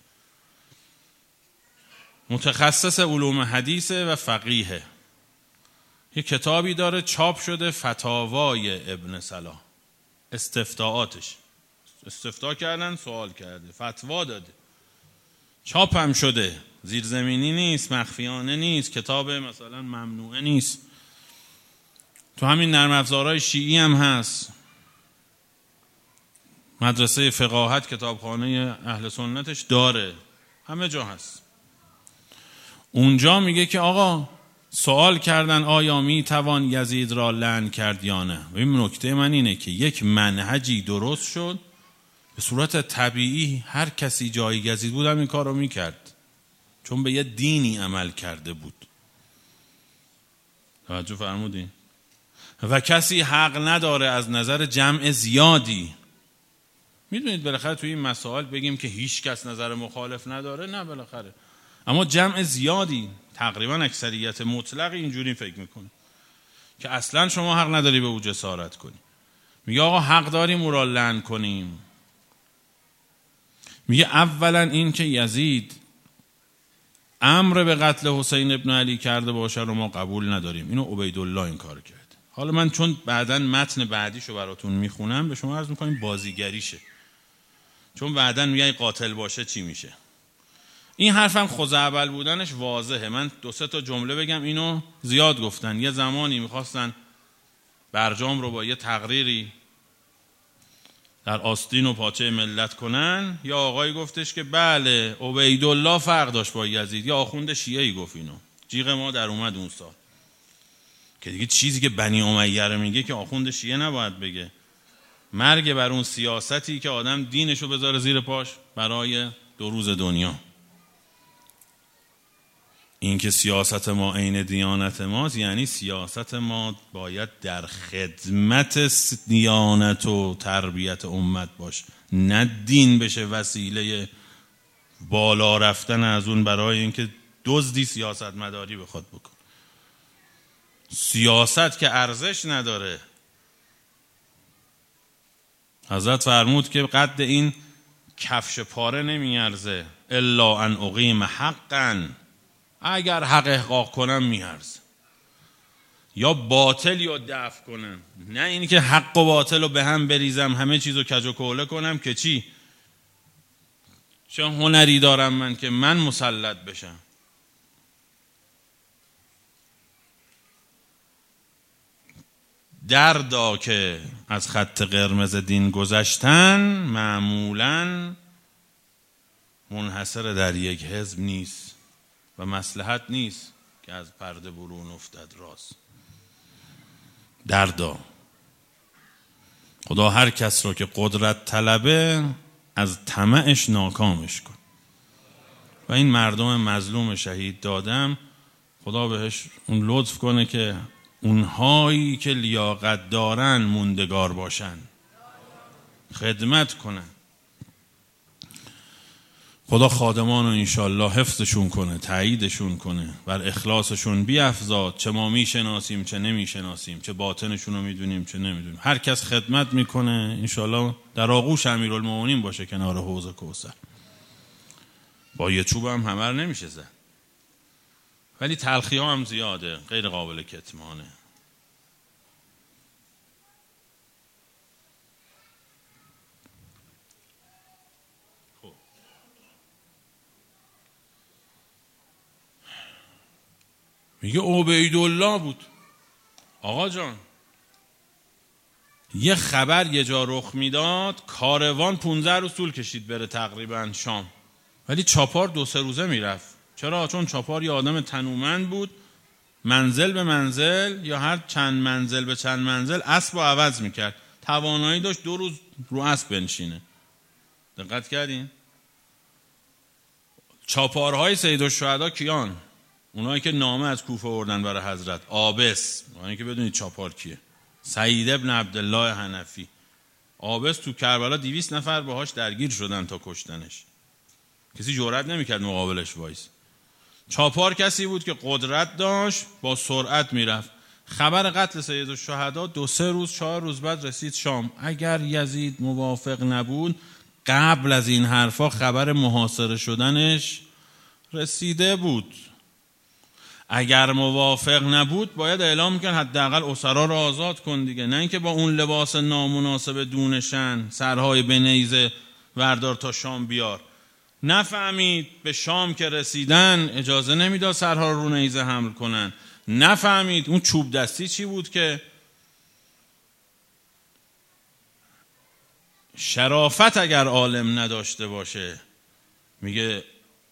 متخصص علوم حدیثه و فقیهه. یه کتابی داره چاپ شده، فتاوای ابن صلاح، استفتاءاتش، استفتاء کردن، سوال کرده، فتوا داده، چاپ هم شده، زیرزمینی نیست، مخفیانه نیست، کتاب مثلا ممنوعه نیست. تو همین نرم افزارهای شیعی هم هست، مدرسه فقاهت کتابخانه اهل سنتش داره، همه جا هست. اونجا میگه که آقا سوال کردن آیا میتوان یزید را لعن کرد یا نه. و این نکته من اینه که یک منهجی درست شد به صورت طبیعی، هر کسی جای یزید بود هم این کار رو میکرد، چون به یه دینی عمل کرده بود. توجه فرمودین؟ و کسی حق نداره از نظر جمع زیادی، میدونید بالاخره توی این مسائل بگیم که هیچ کس نظر مخالف نداره، نه بالاخره، اما جمع زیادی، تقریبا اکثریت مطلق اینجوری فکر میکنه که اصلا شما حق نداری به او جسارت کنی. میگه آقا حق داریم او را لعن کنیم. میگه اولا این که یزید امر به قتل حسین ابن علی کرده باشه رو ما قبول نداریم، اینو عبیدالله این کار کرد. حالا من چون بعداً متن بعدیشو براتون میخونم به شما عرض میکنیم بازیگریشه، چون بعداً میگه قاتل باشه چی میشه. این حرفم خزعبل بودنش واضحه. من 2-3 تا جمله بگم، اینو زیاد گفتن. یه زمانی میخواستن برجام رو با یه تقریری در آستین و پاچه ملت کنن، یا آقای گفتش که بله عبیدالله فرق داشت با یزید، یا آخوند شیعه‌ای گفت اینو، جیغ ما در اومد اون سال که دیگه چیزی که بنی امیه رو میگه که آخوند شیعه نباید بگه. مرگ بر اون سیاستی که آدم دینشو بذاره زیر پاش برای 2 روز دنیا. این که سیاست ما عین دیانت ماست، یعنی سیاست ما باید در خدمت دیانت و تربیت امت باشه، نه دین بشه وسیله بالا رفتن از اون برای اینکه دزدی سیاست مداری بخواد بکن. سیاست که ارزش نداره. حضرت فرمود که قد این کفش پاره نمیارزه الا ان اقیم حقا، اگر حق احقاق کنم میارزه. یا باطلی رو دفع کنم، نه اینی که حق و باطل رو به هم بریزم، همه چیز رو کج و کوله کنم که چی؟ چه هنری دارم من که من مسلط بشم؟ دردا که از خط قرمز دین گذشتن معمولاً منحصر در یک حزب نیست و مصلحت نیست که از پرده برون افتد راست. دردا خدا هر کس رو که قدرت طلبه از طمعش ناکامش کن. و این مردم مظلوم شهید دادم خدا بهش اون لطف کنه که اونهایی که لیاقت دارن موندگار باشن، خدمت کنن. خدا خادمان رو انشالله حفظشون کنه، تاییدشون کنه، بر اخلاصشون بیفزاد. چه ما میشناسیم چه نمیشناسیم، چه باطنشون رو میدونیم چه نمیدونیم، هر کس خدمت میکنه انشالله در آغوش امیرالمومنین باشه کنار حوض کوثر. با یه چوب هم همه رو نمیشه زد، ولی تلخی ها هم زیاده، غیر قابل کتمانه. میگه عبیدالله بود. آقا جان یه خبر یه جا رخ میداد، کاروان 15 روز طول کشید بره تقریبا شام، ولی چاپار 2-3 روزه میرفت. چرا؟ چون چاپار یه آدم تنومند بود، منزل به منزل یا هر چند منزل به چند منزل اسب رو عوض میکرد، توانایی داشت 2 روز رو اسب بنشینه. دقت کردین؟ چاپارهای سیدالشهدا کیان؟ اونایی که نامه از کوفه آوردن برای حضرت. آبس، اونایی که بدونید چاپار کیه، سعید ابن عبدالله حنفی. آبس تو کربلا 200 نفر باهاش درگیر شدن تا کشتنش، کسی جرئت نمیکرد مقابلش وایس. چاپار کسی بود که قدرت داشت، با سرعت میرفت. خبر قتل سیدالشهدا 2-3 روز 4 روز بعد رسید شام. اگر یزید موافق نبود قبل از این حرفا خبر محاصره شدنش رسیده بود. اگر موافق نبود باید اعلام میکرد حداقل اسرا رو آزاد کن دیگه، نه اینکه با اون لباس نامناسب دونشن سرهای بنیزه وردار تا شام بیار. نفهمید به شام که رسیدن اجازه نمیداد سرها رو نیزه حمل کنن. نفهمید اون چوب دستی چی بود که شرافت اگر عالم نداشته باشه میگه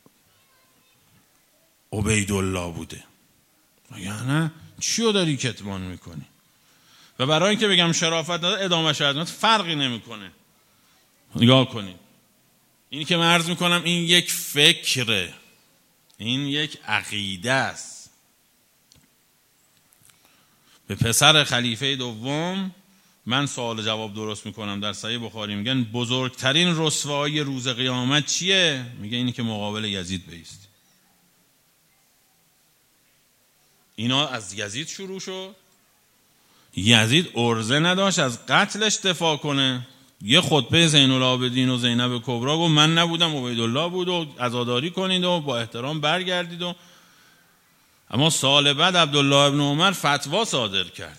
عبیدالله بوده. یعنی چی رو داری کتمان میکنی؟ و برای اینکه بگم شرافت نداره ادامه شهادت فرقی نمیکنه. نگاه کنید، این که من عرض میکنم این یک فکره، این یک عقیده است. به پسر خلیفه دوم من سوال جواب درست میکنم، در صحیح بخاری میگن بزرگترین رسوایی روز قیامت چیه؟ میگه اینی که مقابل یزید بایستی. اینا از یزید شروع شد. یزید ارزه نداشت از قتلش دفاع کنه. یه خطبه زین العابدین و زینب کبرا گفت من نبودم عبیدالله بود و عزاداری کنید و با احترام برگردید و اما سال بعد عبدالله ابن عمر فتوا صادر کرد.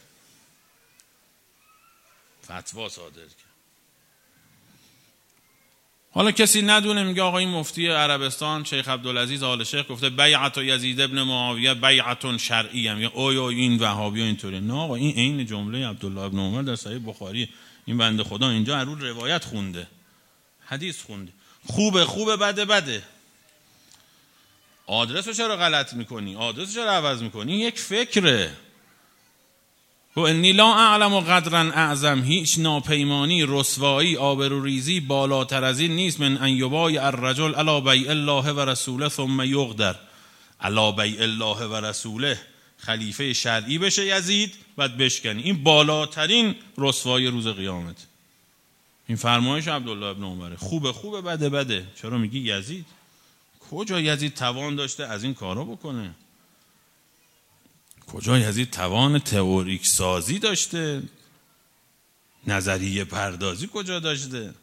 حالا کسی ندونه میگه آقا این مفتی عربستان شیخ عبدالعزیز آل شیخ گفته بیعت یزید ابن معاویه بیعت شرعیه، میگه اوی این وهابی ها اینطوره. نه آقا این عین جمله عبدالله ابن عمر در صحیح بخاری. این بنده خدا اینجا هر روز روایت خونده، حدیث خونده. خوبه بده. آدرسو چرا غلط میکنی؟ آدرسو چرا عوض میکنی؟ این یک فکره. و انی لا اعلم قدرا اعظم، هیچ ناپیمانی، رسوایی، آبروریزی بالاتر از این نیست من ان یبایع الرجل علی بیع الله و رسوله ثم یغدر. علی بیع الله و رسوله خلیفه شرعی بشه یزید، بعد بشکنی. این بالاترین رسوایی روز قیامت. این فرمایش عبدالله ابن عمره. خوبه بده بده. چرا میگی یزید؟ کجا یزید توان داشته از این کارا بکنه؟ کجا یزید توان تئوریک سازی داشته؟ نظریه پردازی کجا داشته؟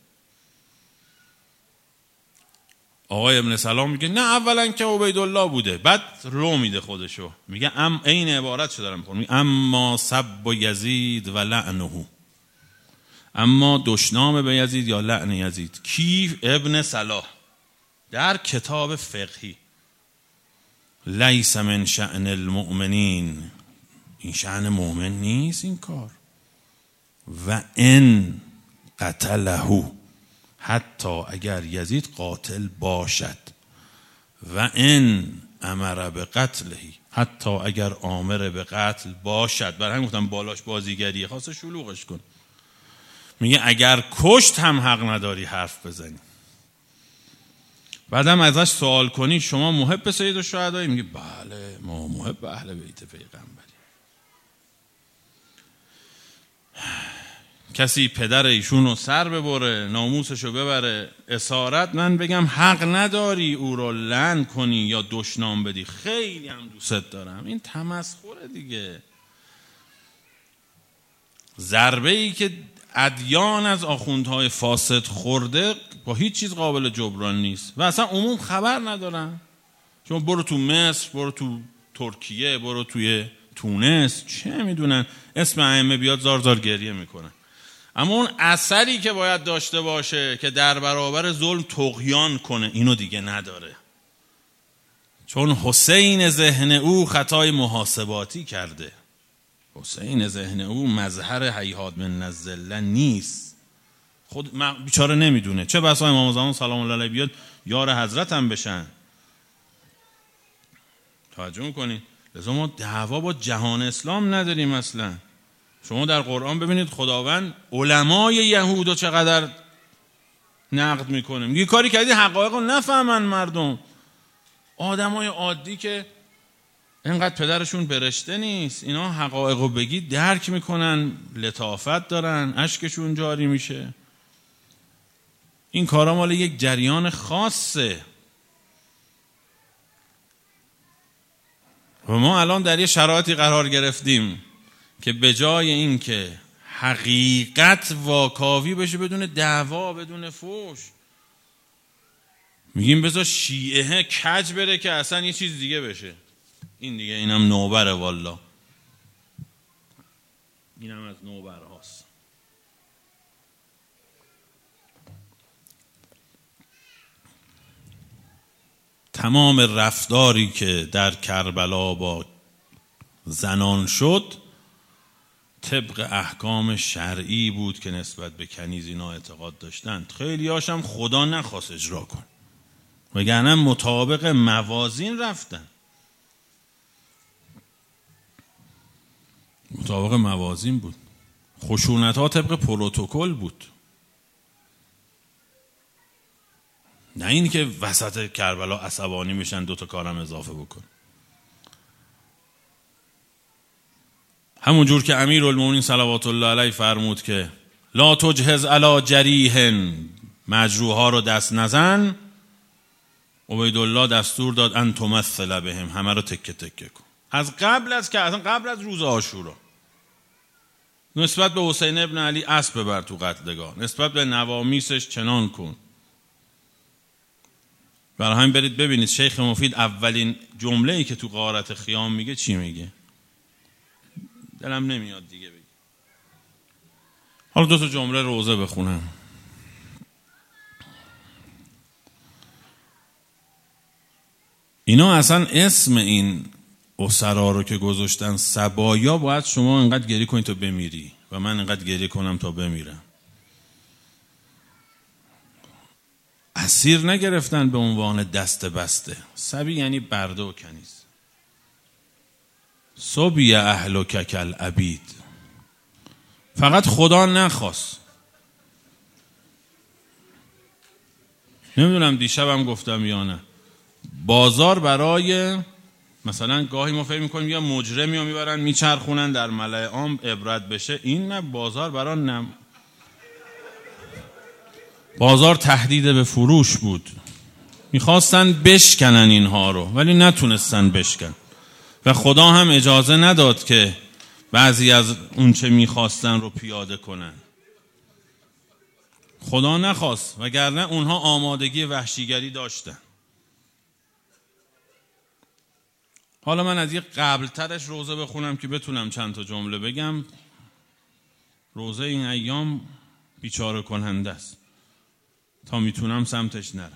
آقای ابن سلام میگه نه اولا که عبیدالله بوده، بعد رو میده خودشو، میگه این عبارت شو دارم میخونم، اما سب و یزید و لعنه، اما دشنام به یزید یا لعن یزید. کی؟ ابن صلاح در کتاب فقهی. لیس من شأن المؤمنین، این شأن مؤمن نیست این کار. و ان قتله، حتی اگر یزید قاتل باشد. و ان امر به قتله، حتی اگر آمر به قتل باشد. برای همین گفتم بالاش بازیگریه، خواسته شلوغش کن. میگه اگر کشت هم حق نداری حرف بزنی. بعدم ازش سوال کنی شما محب سید الشهدایی؟ میگه بله ما محب اهل بیت پیغمبری. کسی پدر ایشونو سر ببره، ناموسشو ببره، اسارت، من بگم حق نداری او رو لعن کنی یا دشنام بدی، خیلی هم دوست دارم. این تمسخره دیگه. ضربه ای که ادیان از آخوندهای فاسد خورده با هیچ چیز قابل جبران نیست و اصلا عموم خبر ندارن. شما برو تو مصر، برو تو ترکیه، برو توی تونس، چه میدونن اسم ائمه بیاد زار زار گریه میکنن. اما اون اثری که باید داشته باشه که در برابر ظلم طغیان کنه، اینو دیگه نداره. چون حسین ذهن او خطای محاسباتی کرده. حسین ذهن او مظهر هیهات من الذله نیست. خود بیچاره نمیدونه. چه بسا امام زمان سلام الله علیه بیاد یار حضرت هم بشن. توجه میکنین؟ لذا ما دعوا با جهان اسلام نداریم اصلا. شما در قرآن ببینید خداوند علمای یهودو چقدر نقد میکنه. میگه کاری کردی حقایق رو نفهمن مردم. آدمای عادی که اینقدر پدرشون برشته نیست، اینا حقایق رو بگی درک میکنن، لطافت دارن، اشکشون جاری میشه. این کارا مال یک جریان خاصه و ما الان در یه شرایطی قرار گرفتیم که به جای این که حقیقت واکاوی بشه بدون دعوا، بدون فوش، میگیم بذار شیعه کج بره که اصلا یه چیز دیگه بشه. این دیگه اینم نوبره والا. اینم از نوبر هاست. تمام رفتاری که در کربلا با زنان شد طبق احکام شرعی بود که نسبت به کنیز اینا اعتقاد داشتند. خیلی هاشم خدا نخواست اجرا کن، وگرنه مطابق موازین رفتن. مطابق موازین بود. خشونت ها طبق پروتکل بود، نه این که وسط کربلا عصبانی میشن دوتا کارم اضافه بکن. همون جور که امیرالمومنین صلوات الله علیه فرمود که لا تجهز علی جریح، مجروحا رو دست نزن، عبیدالله دستور داد ان تمثل بهم، همه رو تکه تکه کن. از قبل از که اصلا قبل از روز عاشورا نسبت به حسین ابن علی اسب ببر تو قتلگاه، نسبت به نوامیسش چنان کن. برای همین برید ببینید شیخ مفید اولین جمله‌ای که تو غارت خیام میگه چی میگه. دلم نمیاد دیگه بگم. حالا دو تا جمله روزه بخونم. اینا اصلا اسم این اسرا رو که گذاشتن سبایا، باید شما انقدر گریه کنید تا بمیری و من انقدر گریه کنم تا بمیرم. اسیر نگرفتن به عنوان دست بسته. سبی یعنی برده و کنیز. صبی اهلک کالعبید. فقط خدا نخواست. نمیدونم دیشبم گفتم یا نه، بازار برای مثلا گاهی ما فکر میکنیم یا مجرمی رو میبرن میچرخونن در ملأ عام عبرت بشه. این نه، بازار برای بازار تهدید به فروش بود. میخواستن بشکنن اینها رو ولی نتونستن بشکن و خدا هم اجازه نداد که بعضی از اون چه میخواستن رو پیاده کنن. خدا نخواست، وگرنه اونها آمادگی وحشیگری داشتن. حالا من از یه قبلترش روزه بخونم که بتونم چند تا جمله بگم. روزه این ایام بیچاره کننده است تا میتونم سمتش نرم.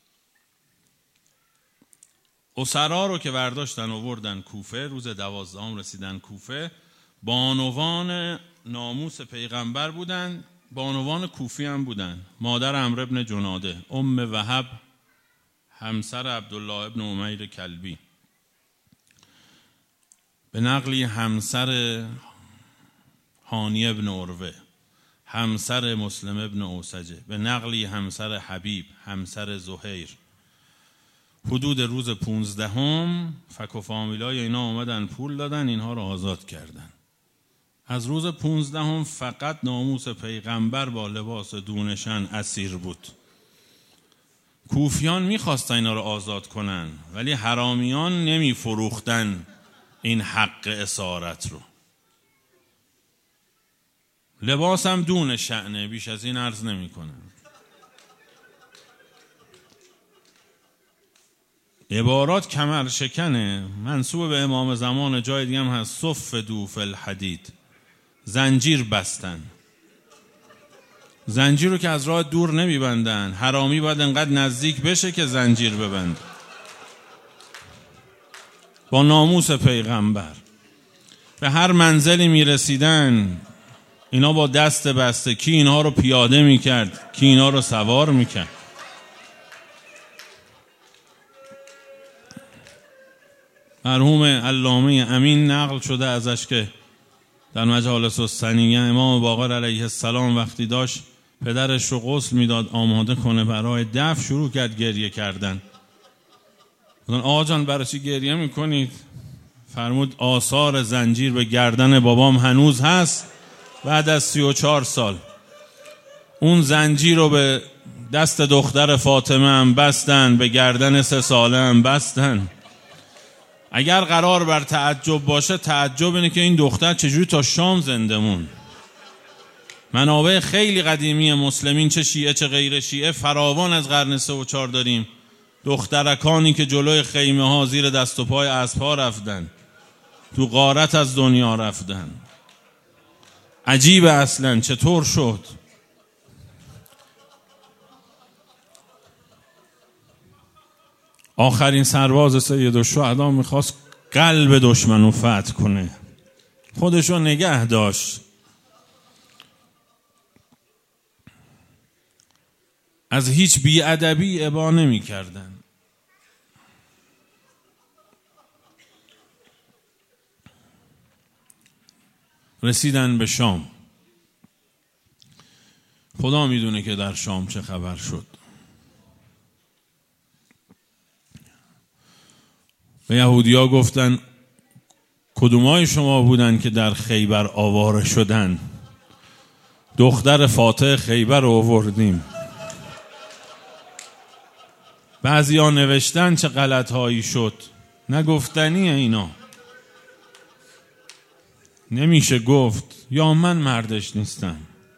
اسرا رو که برداشتن آوردن کوفه، روز 12 رسیدن کوفه. بانوان ناموس پیغمبر بودن، بانوان کوفی هم بودن. مادر عمرو ابن جناده، ام وهب همسر عبدالله ابن امیر کلبی، به نقلی همسر هانی ابن عروه، همسر مسلم ابن اوسجه، به نقلی همسر حبیب، همسر زهیر. حدود روز 15 فک و فامیلای اینا آمدن پول دادن، اینها رو آزاد کردن. از روز 15 فقط ناموس پیغمبر با لباس دونشن اسیر بود. کوفیان میخواستن اینا رو آزاد کنن ولی حرامیان نمیفروختن این حق اسارت رو. لباس هم دون شأنه، بیش از این عرض نمی کنم. عبارات کمر شکنه، منسوب به امام زمان. جای دیگه هم هست صفدوا فی الحدید، زنجیر بستن. زنجیر رو که از راه دور نمی بندن، حرامی باید انقدر نزدیک بشه که زنجیر ببند. با ناموس پیغمبر به هر منزلی می رسیدن اینا با دست بسته، کی اینها رو پیاده می کرد، کی اینها رو سوار می کرد. مرحوم علامه امین نقل شده ازش که در مجالس السنیه امام باقر علیه السلام وقتی داشت پدرش رو غسل میداد آماده کنه برای دفن، شروع کرد گریه کردن. آقا جان برای چی گریه میکنید؟ فرمود آثار زنجیر به گردن بابام هنوز هست بعد از 34 سال. اون زنجیر رو به دست دختر فاطمه هم بستن، به گردن 3 ساله هم بستن. اگر قرار بر تعجب باشه، تعجب اینه که این دختر چجوری تا شام زنده مون. منابع خیلی قدیمی مسلمین، چه شیعه چه غیر شیعه، فراوان از قرن 3 و 4 داریم. دخترکانی که جلوی خیمه ها زیر دست و پای اسب‌ها رفتن، تو غارت از دنیا رفتن. عجیبه اصلا چطور شد. آخرین سرباز سید الشهدا میخواست قلب دشمنو فتح کنه، خودشو نگه داشت. از هیچ بی‌ادبی ابا نمی کردن. رسیدن به شام. خدا میدونه که در شام چه خبر شد. به یهودیا گفتن کدومای شما بودن که در خیبر آواره شدن؟ دختر فاتح خیبر رو آوردیم. بعضی ها نوشتن چه غلط هایی شد، نگفتنیه اینا، نمیشه گفت. یا من مردش نیستم.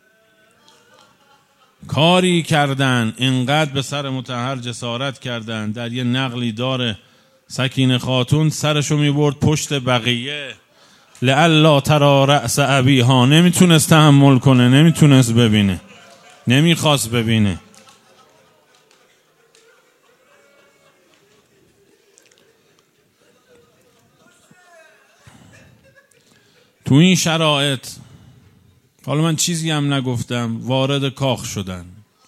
کاری کردن اینقدر به سر مطهر جسارت کردن. در یه نقلی داره سکینه خاتون سرشو میبرد پشت بقیه لعلا ترى رأس ابیها، نمیتونست تحمل کنه، نمیتونست ببینه، نمیخواست ببینه. تو این شرایط، حالا من چیزی هم نگفتم، وارد کاخ شدن.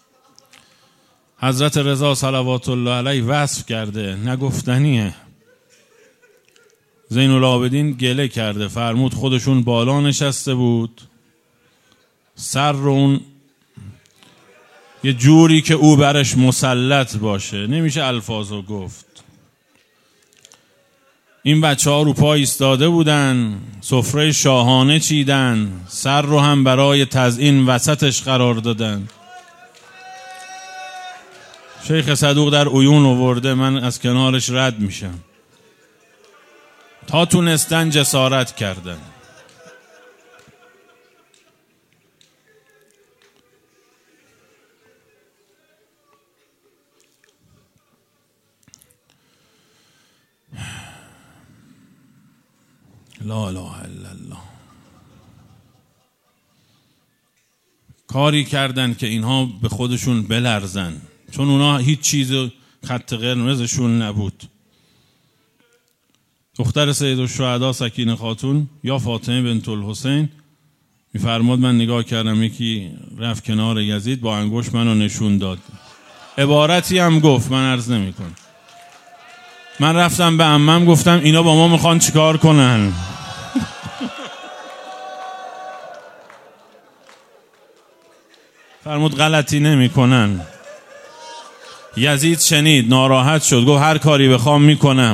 حضرت رضا صلوات الله علیه وصف کرده، نگفتنیه. زین العابدین گله کرده، فرمود خودشون بالا نشسته بود، سر رو اون یه جوری که او برش مسلط باشه، نمیشه الفاظو گفت. این بچه ها رو پا ایستاده بودن، سفره شاهانه چیدن، سر رو هم برای تزیین وسطش قرار دادن. شیخ صدوق در عیون آورده، من از کنارش رد میشم. تا تونستن جسارت کردن. لا اله الا الله. کاری کردن که اینها به خودشون بلرزن، چون اونا هیچ چیز خط قرمزشون نبود. دختر سیدالشهدا سکینه خاتون یا فاطمه بنت الحسین میفرماد من نگاه کردم یکی رفت کنار یزید با انگشت منو نشون داد، عبارتی هم گفت من عرض نمی کنم. من رفتم به عمم گفتم اینا با ما میخوان چیکار کنن؟ فرمود غلطی نمی کنن. یزید شنید، ناراحت شد، گفت هر کاری بخوام میکنم.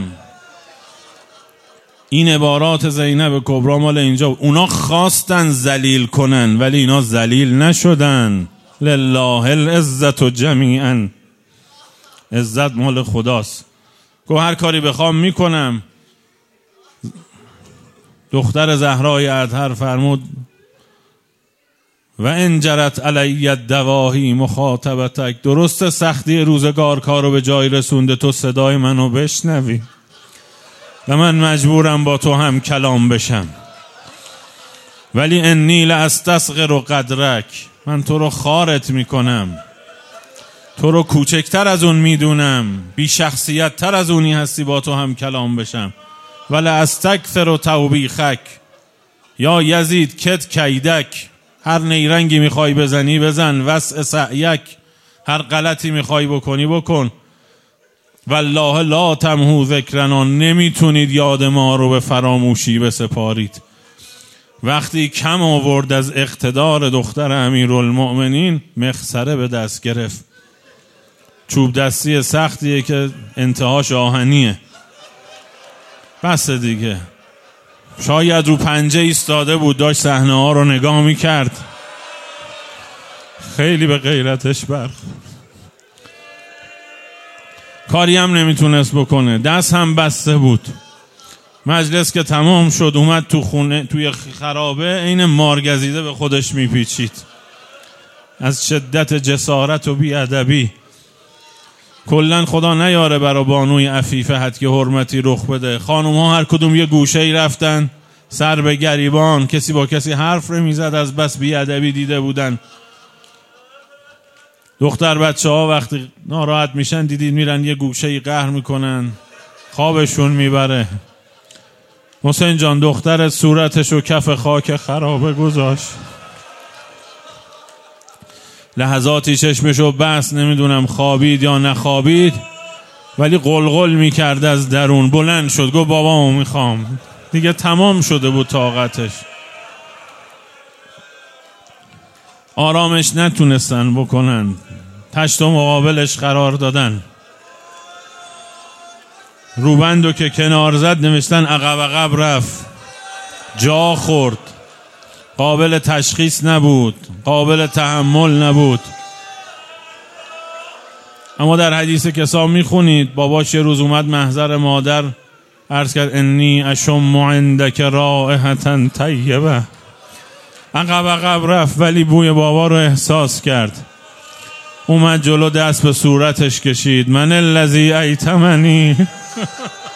این عبارات زینب کبرا مال اینجا. اونا خواستن ذلیل کنن ولی اینا ذلیل نشدن. لله العزت جمیعا، عزت مال خداست. گفت هر کاری بخوام میکنم. دختر زهرای اطهر فرمود و ان جرت علی الدواهی مخاطبتک، درست سختی روزگار کارو به جای رسونده تو صدای منو بشنوی و من مجبورم با تو هم کلام بشم، ولی انی لاستصغر قدرک، من تو رو خارت میکنم، تو رو کوچکتر از اون میدونم، بی شخصیت تر از اونی هستی با تو هم کلام بشم. ولی استکثر توبیخک، یا یزید کت کیدک، هر نیرنگی میخوای بزنی بزن، وسع سعیک، هر غلطی میخوای بکنی بکن. والله لا تمحو ذکرنا، نمیتونید یاد ما رو به فراموشی بسپارید. وقتی کم آورد از اقتدار دختر امیرالمؤمنین، مخصره به دست گرفت. چوب دستی سختیه که انتهاش آهنیه. بس دیگه. شاید رو پنجه ایستاده بود داشت صحنه ها رو نگاه میکرد، خیلی به غیرتش برخورد، کاری هم نمیتونست بکنه، دست هم بسته بود. مجلس که تمام شد اومد تو خونه، توی خرابه عین مارگزیده به خودش میپیچید از شدت جسارت و بیادبی. کلن خدا نیاره برا بانوی عفیفه حد که حرمتی رخ بده. خانوم ها هر کدوم یه گوشه ای رفتن سر به گریبان، کسی با کسی حرف میزد، از بس بیادبی دیده بودن. دختر بچه ها وقتی ناراحت میشن دیدید میرن یه گوشه ای قهر میکنن، خوابشون میبره. حسین جان دختر صورتشو کف خاک خرابه گذاشت، لحظاتی چشمشو بس، نمیدونم خوابید یا نخوابید، ولی قلقل میکرد از درون. بلند شد گفت بابامو میخوام. دیگه تمام شده بود طاقتش. آرامش نتونستن بکنن، تشت و مقابلش قرار دادن. روبندو که کنار زد نوشتن عقب عقب رفت، جا خورد، قابل تشخیص نبود، قابل تحمل نبود. اما در حدیث کسا میخونید باباش یه روز اومد محضر مادر، عرض کرد انی اشم عندک رائحة طیبه. عقب عقب رفت ولی بوی بابا رو احساس کرد. اومد جلو، دست به صورتش کشید، من الذی ایتمنی